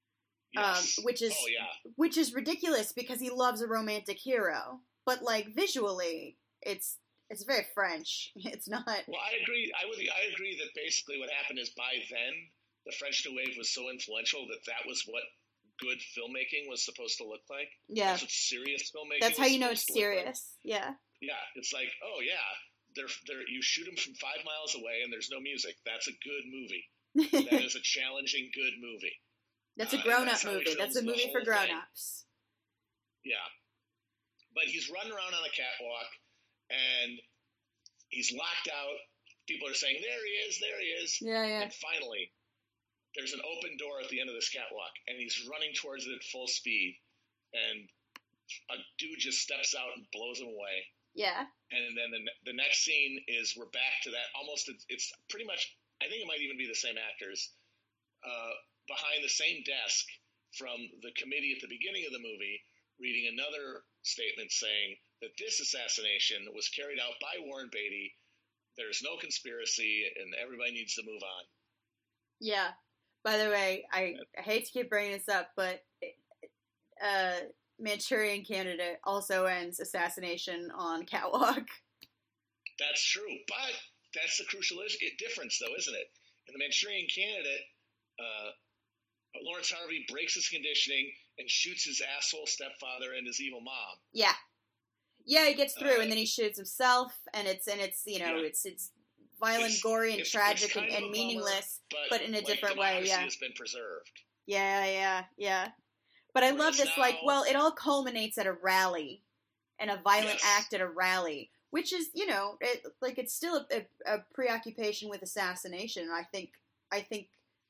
S1: Yes.
S2: um, which is
S1: oh yeah,
S2: which is ridiculous because he loves a romantic hero, but like visually, it's it's very French. It's not.
S1: Well, I agree. I would. I agree that basically what happened is by then the French New Wave was so influential that that was what good filmmaking was supposed to look like.
S2: Yeah.
S1: That's what serious filmmaking.
S2: That's how
S1: was
S2: you know it's
S1: supposed to look like.
S2: serious. Yeah.
S1: Yeah, it's like, oh yeah, they're, they're, you shoot them from five miles away and there's no music. That's a good movie. That is a challenging, good movie.
S2: That's a
S1: Uh,
S2: grown-up
S1: that's how he
S2: movie. That's a
S1: films the
S2: movie for
S1: whole thing.
S2: grown-ups.
S1: Yeah. But he's running around on the catwalk and he's locked out. People are saying, there he is, there he is.
S2: Yeah, yeah.
S1: And finally, there's an open door at the end of this catwalk and he's running towards it at full speed. And a dude just steps out and blows him away.
S2: Yeah.
S1: And then the, the next scene is we're back to that almost, it's, it's pretty much, I think it might even be the same actors, uh, behind the same desk from the committee at the beginning of the movie, reading another statement saying that this assassination was carried out by Warren Beatty. There's no conspiracy and everybody needs to move on.
S2: Yeah. By the way, I, I hate to keep bringing this up, but uh, Manchurian Candidate also ends assassination on catwalk.
S1: That's true, but that's the crucial difference, though, isn't it? In the Manchurian Candidate, uh, Lawrence Harvey breaks his conditioning and shoots his asshole stepfather and his evil mom.
S2: Yeah, yeah, he gets through,
S1: uh,
S2: and then he shoots himself, and it's and it's you know
S1: yeah.
S2: it's it's violent,
S1: It's,
S2: gory, and
S1: it's,
S2: tragic,
S1: it's kind
S2: and,
S1: of
S2: and
S1: a bummer,
S2: meaningless,
S1: but,
S2: but in a
S1: like,
S2: different way.
S1: democracy
S2: Yeah,
S1: has been preserved.
S2: yeah, yeah, yeah. But I love
S1: Whereas
S2: this.
S1: now,
S2: Like, well, it all culminates at a rally, and a violent
S1: yes.
S2: act at a rally, which is, you know, it, like it's still a, a, a preoccupation with assassination. I think, I think,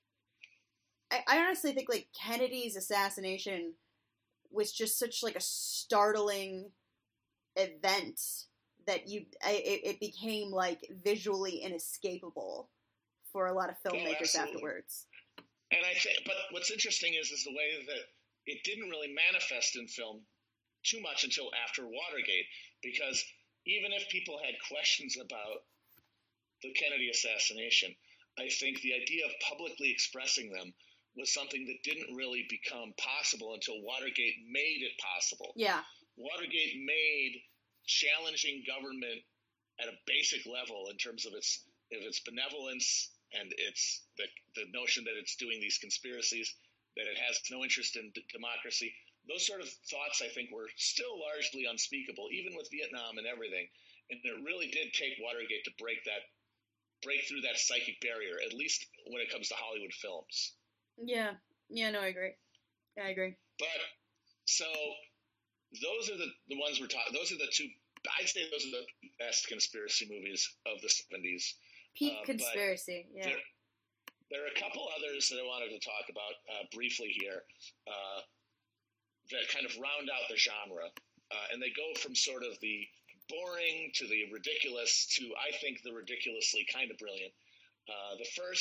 S2: I, I honestly think like Kennedy's assassination was just such like a startling event that you, I, it, it became like visually inescapable for a lot of filmmakers
S1: oh,
S2: afterwards.
S1: And I think, but what's interesting is, is the way that it didn't really manifest in film too much until after Watergate, because even if people had questions about the Kennedy assassination, I think the idea of publicly expressing them was something that didn't really become possible until Watergate made it possible.
S2: Yeah.
S1: Watergate made challenging government at a basic level in terms of its of its benevolence and its the the notion that it's doing these conspiracies, that it has no interest in d- democracy. Those sort of thoughts, I think, were still largely unspeakable, even with Vietnam and everything. And it really did take Watergate to break that, break through that psychic barrier, at least when it comes to Hollywood films.
S2: Yeah. Yeah, no, I agree. I agree.
S1: But, so, those are the, the ones we're talking, those are the two, I'd say those are the best conspiracy movies of the seventies.
S2: Peak
S1: uh,
S2: conspiracy, yeah.
S1: There, there are a couple others that I wanted to talk about uh, briefly here. Uh, that kind of round out the genre. Uh, and they go from sort of the boring to the ridiculous to, I think, the ridiculously kind of brilliant. Uh, the first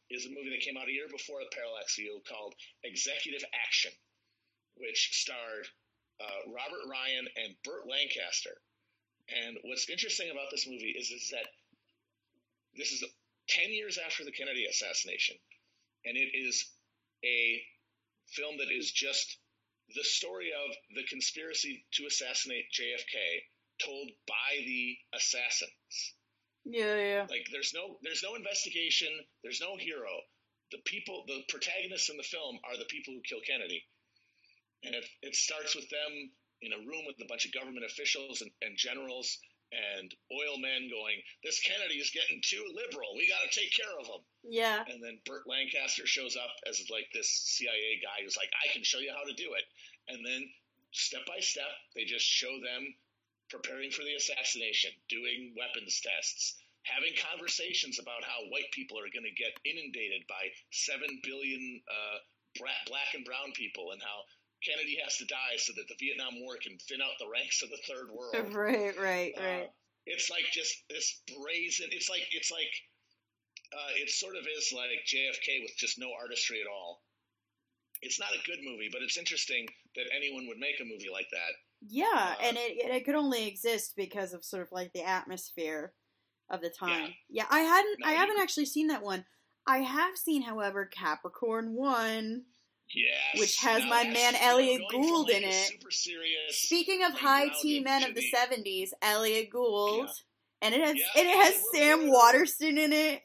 S1: is a movie that came out a year before Parallax View called Executive Action, which starred uh, Robert Ryan and Burt Lancaster. And what's interesting about this movie is, is that this is ten years after the Kennedy assassination, and it is a film that is just the story of the conspiracy to assassinate J F K told by the assassins.
S2: Yeah, yeah.
S1: Like, there's no there's no investigation, there's no hero. The people, the protagonists in the film are the people who kill Kennedy. And it, it starts with them in a room with a bunch of government officials and, and generals and oil men going, this Kennedy is getting too liberal. We got to take care of him.
S2: Yeah.
S1: And then Burt Lancaster shows up as like this C I A guy who's like, I can show you how to do it. And then step by step, they just show them preparing for the assassination, doing weapons tests, having conversations about how white people are going to get inundated by seven billion uh, black and brown people, and how Kennedy has to die so that the Vietnam War can thin out the ranks of the third world.
S2: Right, right,
S1: uh,
S2: right.
S1: It's like just this brazen. It's like it's like uh, it sort of is like J F K with just no artistry at all. It's not a good movie, but it's interesting that anyone would make a movie like that.
S2: Yeah,
S1: uh,
S2: and it it could only exist because of sort of like the atmosphere of the time.
S1: Yeah,
S2: yeah I hadn't
S1: no,
S2: I haven't
S1: you,
S2: actually seen that one. I have seen, however, Capricorn One.
S1: Yes,
S2: which has
S1: now
S2: my man Elliot Gould
S1: like
S2: in it.
S1: Super serious,
S2: Speaking of high tea men of the seventies, Elliot Gould,
S1: yeah.
S2: and it has
S1: yeah,
S2: and it has Sam
S1: reporter.
S2: Waterston in it.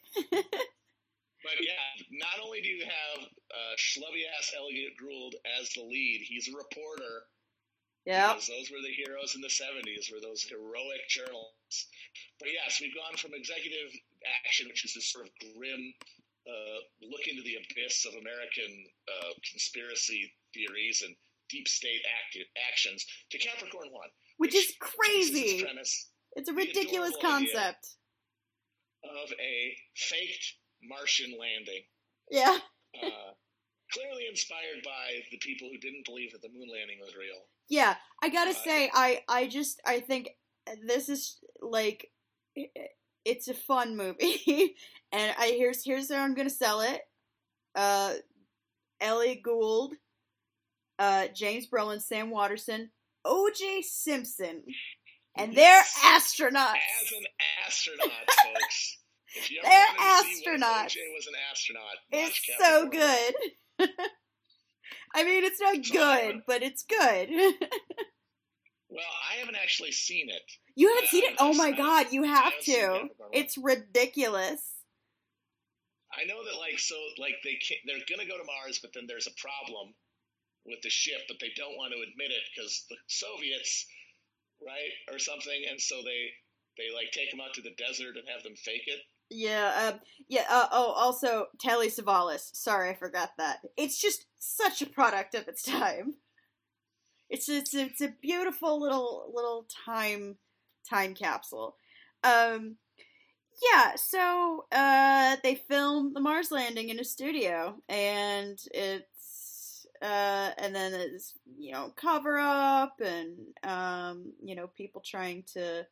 S1: But yeah, not only do you have uh, schlubby ass Elliot Gould as the lead, he's a reporter.
S2: Yeah,
S1: because those were the heroes in the seventies, were those heroic journalists. But yes, we've gone from Executive Action, which is this sort of grim uh, look into the abyss of American uh, conspiracy theories and deep state act- actions, to Capricorn One,
S2: which, which is crazy.
S1: Premise,
S2: it's a ridiculous concept
S1: of a faked Martian landing.
S2: Yeah.
S1: uh, clearly inspired by the people who didn't believe that the moon landing was real.
S2: Yeah, I gotta
S1: uh,
S2: say, I, I just, I think this is, like, it's a fun movie, and I here's, here's how I'm gonna sell it. Uh, Elliot Gould, uh, James Brolin, Sam Waterston, O J Simpson, and they're astronauts.
S1: As an astronaut, folks. If you ever
S2: they're
S1: astronauts.
S2: See
S1: O J was an astronaut.
S2: It's so good. I mean, it's not
S1: so
S2: good, but it's good.
S1: Well, I haven't actually seen it.
S2: You haven't
S1: I,
S2: seen it?
S1: I,
S2: Oh my
S1: I,
S2: god, you have
S1: to.
S2: It's ridiculous.
S1: I know that, like, so, like, they can't, they're gonna go to Mars, but then there's a problem with the ship, but they don't want to admit it because the Soviets, right, or something, and so they, they like, take them out to the desert and have them fake it.
S2: Yeah, um, yeah, uh, oh, also, Telly Savalas. Sorry, I forgot that. It's just such a product of its time. It's it's it's a beautiful little little time time capsule. Um, yeah, so uh, they filmed the Mars landing in a studio, and it's uh, and then it's, you know, cover up and um, you know, people trying to,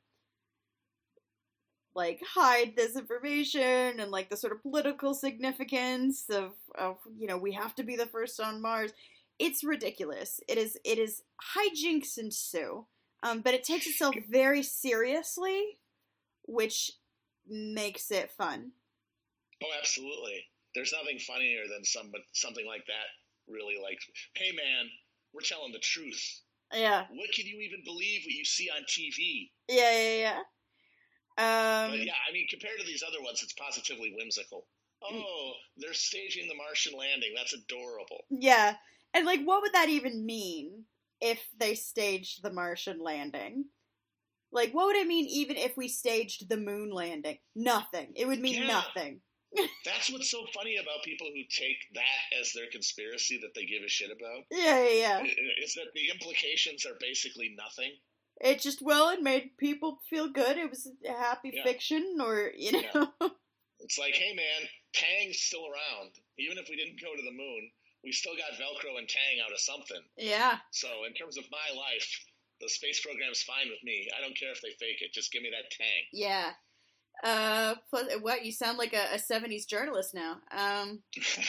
S2: like, hide this information and, like, the sort of political significance of, of, you know, we have to be the first on Mars. It's ridiculous. It is, it is hijinks ensue. Um, but it takes itself very seriously, which makes it fun.
S1: Oh, absolutely. There's nothing funnier than some, something like that, really, like, hey, man, we're telling the truth.
S2: Yeah.
S1: What can you even believe what you see on T V?
S2: Yeah, yeah, yeah. Um,
S1: but yeah, I mean, compared to these other ones, it's positively whimsical. Oh, they're staging the Martian landing. That's adorable.
S2: Yeah. And, like, what would that even mean if they staged the Martian landing? Like, what would it mean even if we staged the moon landing? Nothing. It would mean
S1: yeah.
S2: nothing.
S1: That's what's so funny about people who take that as their conspiracy that they give a shit about.
S2: Yeah, yeah, yeah.
S1: Is that the implications are basically nothing.
S2: It just, well, it made people feel good. It was a happy
S1: yeah.
S2: fiction, or, you know.
S1: Yeah. It's like, hey, man, Tang's still around. Even if we didn't go to the moon, we still got Velcro and Tang out of something.
S2: Yeah.
S1: So, in terms of my life, the space program's fine with me. I don't care if they fake it. Just give me that Tang.
S2: Yeah. Uh, plus, what, you sound like a, a seventies journalist now. Um,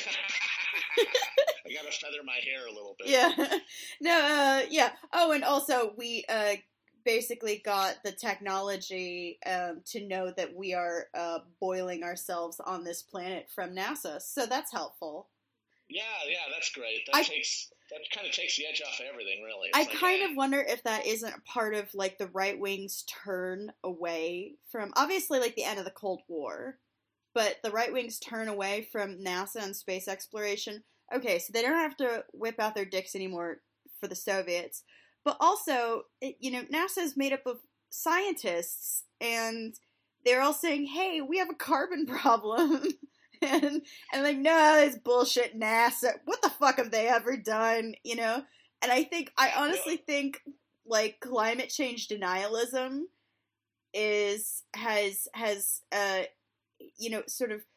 S1: I gotta feather my hair a little bit.
S2: Yeah. No, uh, yeah. Oh, and also, we, uh, basically got the technology, um, to know that we are, uh, boiling ourselves on this planet from NASA, so that's helpful.
S1: Yeah, yeah, that's great. That
S2: I,
S1: takes, that kind of takes the edge off of everything, really.
S2: I
S1: It's like,
S2: kind
S1: eh.
S2: of wonder if that isn't part of, like, the right wing's turn away from, obviously, like, the end of the Cold War, but the right wing's turn away from NASA and space exploration. Okay, so they don't have to whip out their dicks anymore for the Soviets, but also, it, you know, NASA is made up of scientists, and they're all saying, hey, we have a carbon problem. and, and like, no, it's bullshit, NASA. What the fuck have they ever done, you know? And I think, I honestly think, like, climate change denialism is, has, has, uh, you know, sort of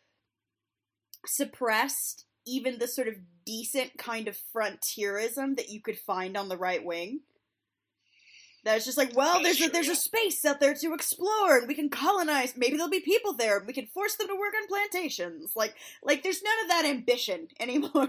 S2: suppressed even the sort of decent kind of frontierism that you could find on the right wing. That's just like, well, there's a, there's a space out there to explore, and we can colonize. Maybe there'll be people there, and we can force them to work on plantations. Like, like there's none of that ambition anymore.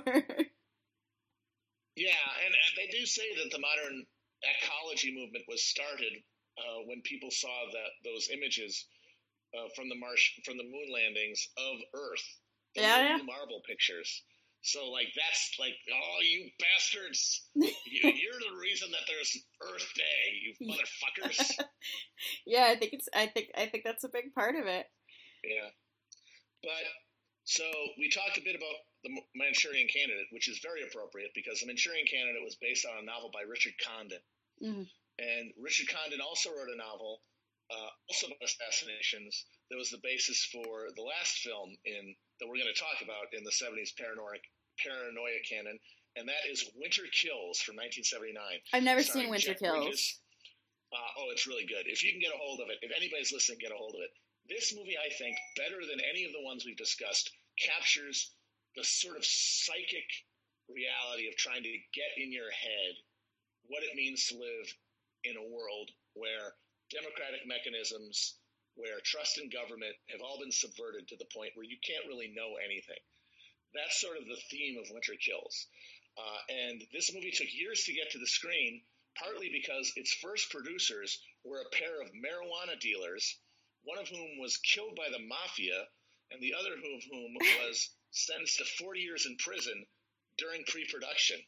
S1: Yeah, and, and they do say that the modern ecology movement was started uh, when people saw that those images uh, from the Marsh from the moon landings of Earth. The
S2: yeah, yeah.
S1: marble pictures. So, like, that's like, oh, you bastards! you, you're the reason that there's Earth Day, you motherfuckers.
S2: Yeah, I think it's. I think. I think that's a big part of it.
S1: Yeah, but so we talked a bit about the Manchurian Candidate, which is very appropriate because the Manchurian Candidate was based on a novel by Richard Condon,
S2: mm-hmm.
S1: and Richard Condon also wrote a novel, uh, also about assassinations, that was the basis for the last film in that we're going to talk about in the seventies paranoia, paranoia canon, and that is Winter Kills from nineteen seventy-nine.
S2: I've never seen Winter
S1: Jeff
S2: Kills.
S1: Bridges. Uh, oh, it's really good. If you can get a hold of it, if anybody's listening, get a hold of it. This movie, I think, better than any of the ones we've discussed, captures the sort of psychic reality of trying to get in your head what it means to live in a world where democratic mechanisms, where trust in government have all been subverted to the point where you can't really know anything. That's sort of the theme of Winter Kills. Uh, and this movie took years to get to the screen, partly because its first producers were a pair of marijuana dealers, one of whom was killed by the mafia, and the other of whom was sentenced to forty years in prison during pre-production.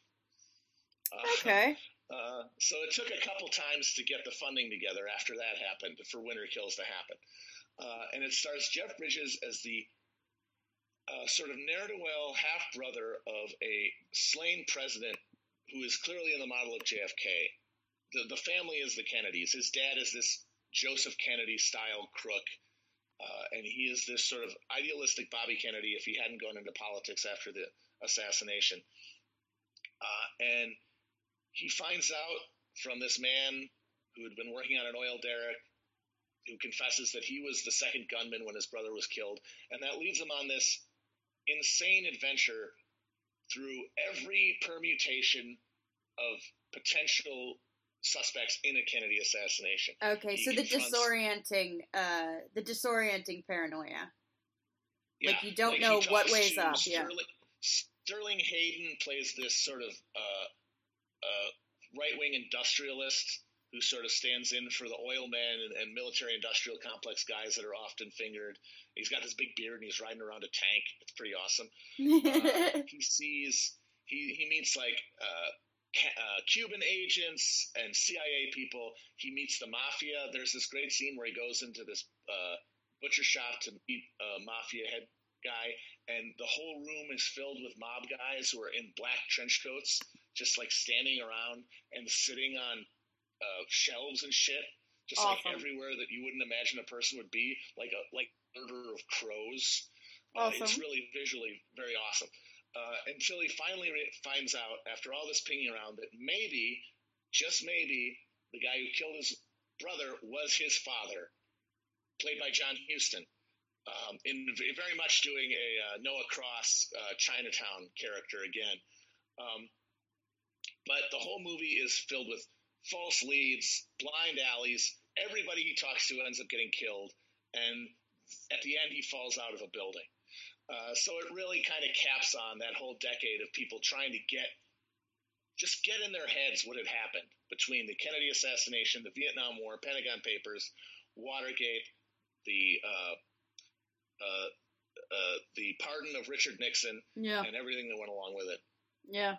S1: Uh,
S2: okay.
S1: Uh, so it took a couple times to get the funding together after that happened for Winter Kills to happen. Uh, and it stars Jeff Bridges as the uh, sort of ne'er-do-well half-brother of a slain president who is clearly in the model of J F K. The, the family is the Kennedys. His dad is this Joseph Kennedy-style crook, uh, and he is this sort of idealistic Bobby Kennedy if he hadn't gone into politics after the assassination. Uh, and he finds out from this man who had been working on an oil derrick, who confesses that he was the second gunman when his brother was killed, and that leads him on this insane adventure through every permutation of potential suspects in a Kennedy assassination.
S2: Okay,
S1: he
S2: so the
S1: confronts,
S2: disorienting, uh, the disorienting paranoia.
S1: Yeah,
S2: like you don't
S1: like
S2: know what way's up.
S1: Sterling,
S2: Yeah.
S1: Sterling Hayden plays this sort of uh, uh, right-wing industrialist who sort of stands in for the oil men and, and military-industrial complex guys that are often fingered. He's got this big beard and he's riding around a tank. It's pretty awesome. uh, he sees, he, he meets like uh, ca- uh, Cuban agents and C I A people. He meets the mafia. There's this great scene where he goes into this uh, butcher shop to meet a mafia head guy, and the whole room is filled with mob guys who are in black trench coats, just like standing around and sitting on uh, shelves and shit, just
S2: awesome.
S1: like everywhere that you wouldn't imagine a person would be, like a like murder of crows.
S2: Awesome.
S1: Uh, it's really visually very awesome. Uh, until he finally re- finds out, after all this pinging around, that maybe, just maybe, the guy who killed his brother was his father, played by John Huston. Um, in very much doing a uh, Noah Cross uh, Chinatown character again. Um, but the whole movie is filled with false leads, blind alleys. Everybody he talks to ends up getting killed. And at the end, he falls out of a building. Uh, so it really kind of caps on that whole decade of people trying to get, just get in their heads what had happened between the Kennedy assassination, the Vietnam War, Pentagon Papers, Watergate, the uh, uh, uh, the pardon of Richard Nixon,
S2: yeah.
S1: and everything that went along with it.
S2: Yeah.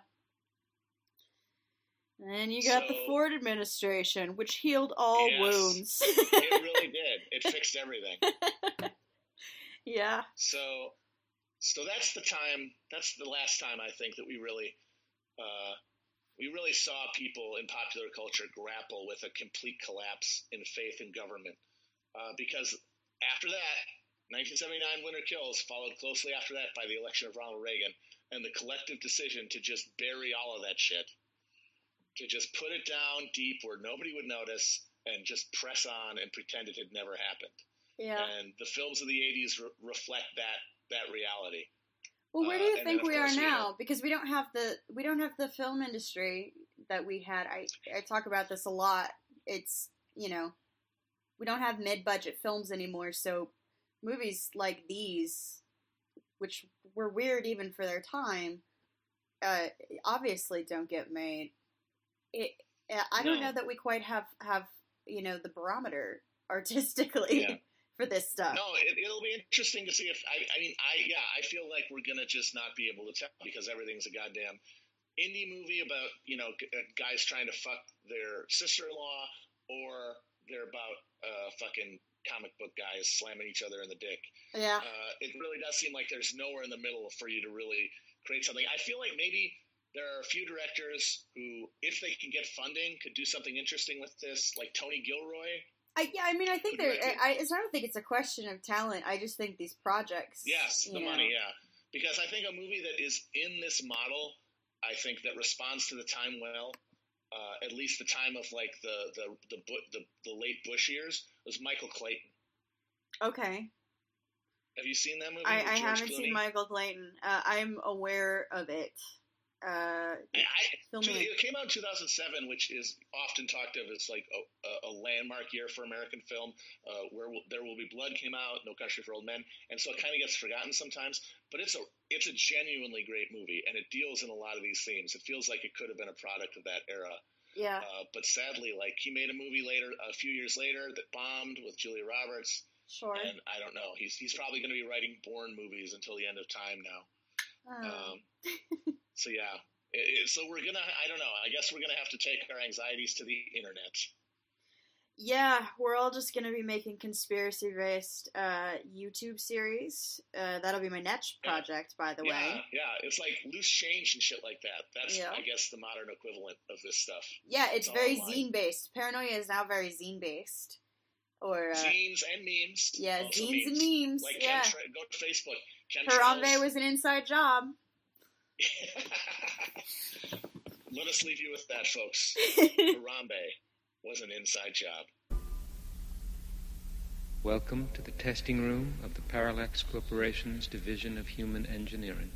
S2: And you got
S1: so,
S2: the Ford administration, which healed all
S1: yes,
S2: wounds.
S1: It really did. It fixed everything.
S2: Yeah.
S1: So, so that's the time. That's the last time I think that we really, uh, we really saw people in popular culture grapple with a complete collapse in faith in government, uh, because after that, nineteen seventy-nine Winter Kills followed closely after that by the election of Ronald Reagan and the collective decision to just bury all of that shit, to just put it down deep where nobody would notice and just press on and pretend it had never happened.
S2: Yeah.
S1: And the films of the eighties re- reflect that that reality.
S2: Well, where do you
S1: uh,
S2: think we are
S1: course,
S2: now?
S1: You know,
S2: because we don't have the we don't have the film industry that we had. I I talk about this a lot. It's, you know, we don't have mid-budget films anymore, so movies like these, which were weird even for their time, uh, obviously don't get made. It, I don't
S1: no.
S2: know that we quite have, have you know, the barometer artistically
S1: yeah.
S2: for this stuff.
S1: No, it, it'll be interesting to see if, I, I mean, I yeah, I feel like we're going to just not be able to tell because everything's a goddamn indie movie about, you know, g- guys trying to fuck their sister-in-law, or they're about uh, fucking comic book guys slamming each other in the dick.
S2: Yeah.
S1: Uh, it really does seem like there's nowhere in the middle for you to really create something. I feel like maybe there are a few directors who, if they can get funding, could do something interesting with this, like Tony Gilroy.
S2: I, yeah, I mean, I think there. I, I don't think it's a question of talent. I just think these projects.
S1: Yes, the
S2: know.
S1: money, yeah. Because I think a movie that is in this model, I think that responds to the time well, uh, at least the time of like the the the, the the late Bush years, was Michael Clayton.
S2: Okay.
S1: Have you seen that movie?
S2: I, I haven't
S1: Clooney?
S2: seen Michael Clayton. Uh, I'm aware of it. Uh,
S1: I, I,
S2: filming.
S1: It came out in two thousand seven, which is often talked of as like a, a landmark year for American film. Uh, where will, There Will Be Blood came out, No Country for Old Men, and so it kind of gets forgotten sometimes. But it's a it's a genuinely great movie, and it deals in a lot of these themes. It feels like it could have been a product of that era.
S2: Yeah.
S1: Uh, but sadly, like he made a movie later, a few years later, that bombed with Julia Roberts.
S2: Sure.
S1: And I don't know. He's he's probably going to be writing Bourne movies until the end of time now.
S2: Oh.
S1: Um, so yeah, it, it, so we're gonna. I don't know. I guess we're gonna have to take our anxieties to the internet.
S2: Yeah, we're all just gonna be making conspiracy-based uh, YouTube series. Uh, that'll be my next project, yeah. by the
S1: yeah,
S2: way.
S1: Yeah, it's like loose change and shit like that. That's,
S2: yeah.
S1: I guess, the modern equivalent of this stuff.
S2: Yeah, it's, it's very
S1: online.
S2: zine-based. Paranoia is now very zine-based. Or uh,
S1: zines and memes.
S2: Yeah,
S1: also
S2: zines
S1: memes.
S2: and memes.
S1: Like
S2: yeah.
S1: Ken, go to Facebook. Ken
S2: Harambe was an inside job.
S1: Let us leave you with that, folks. Harambe was an inside job.
S3: Welcome to the testing room of the Parallax Corporation's Division of Human Engineering.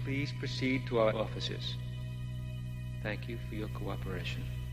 S3: Please proceed to our offices. Thank you for your cooperation.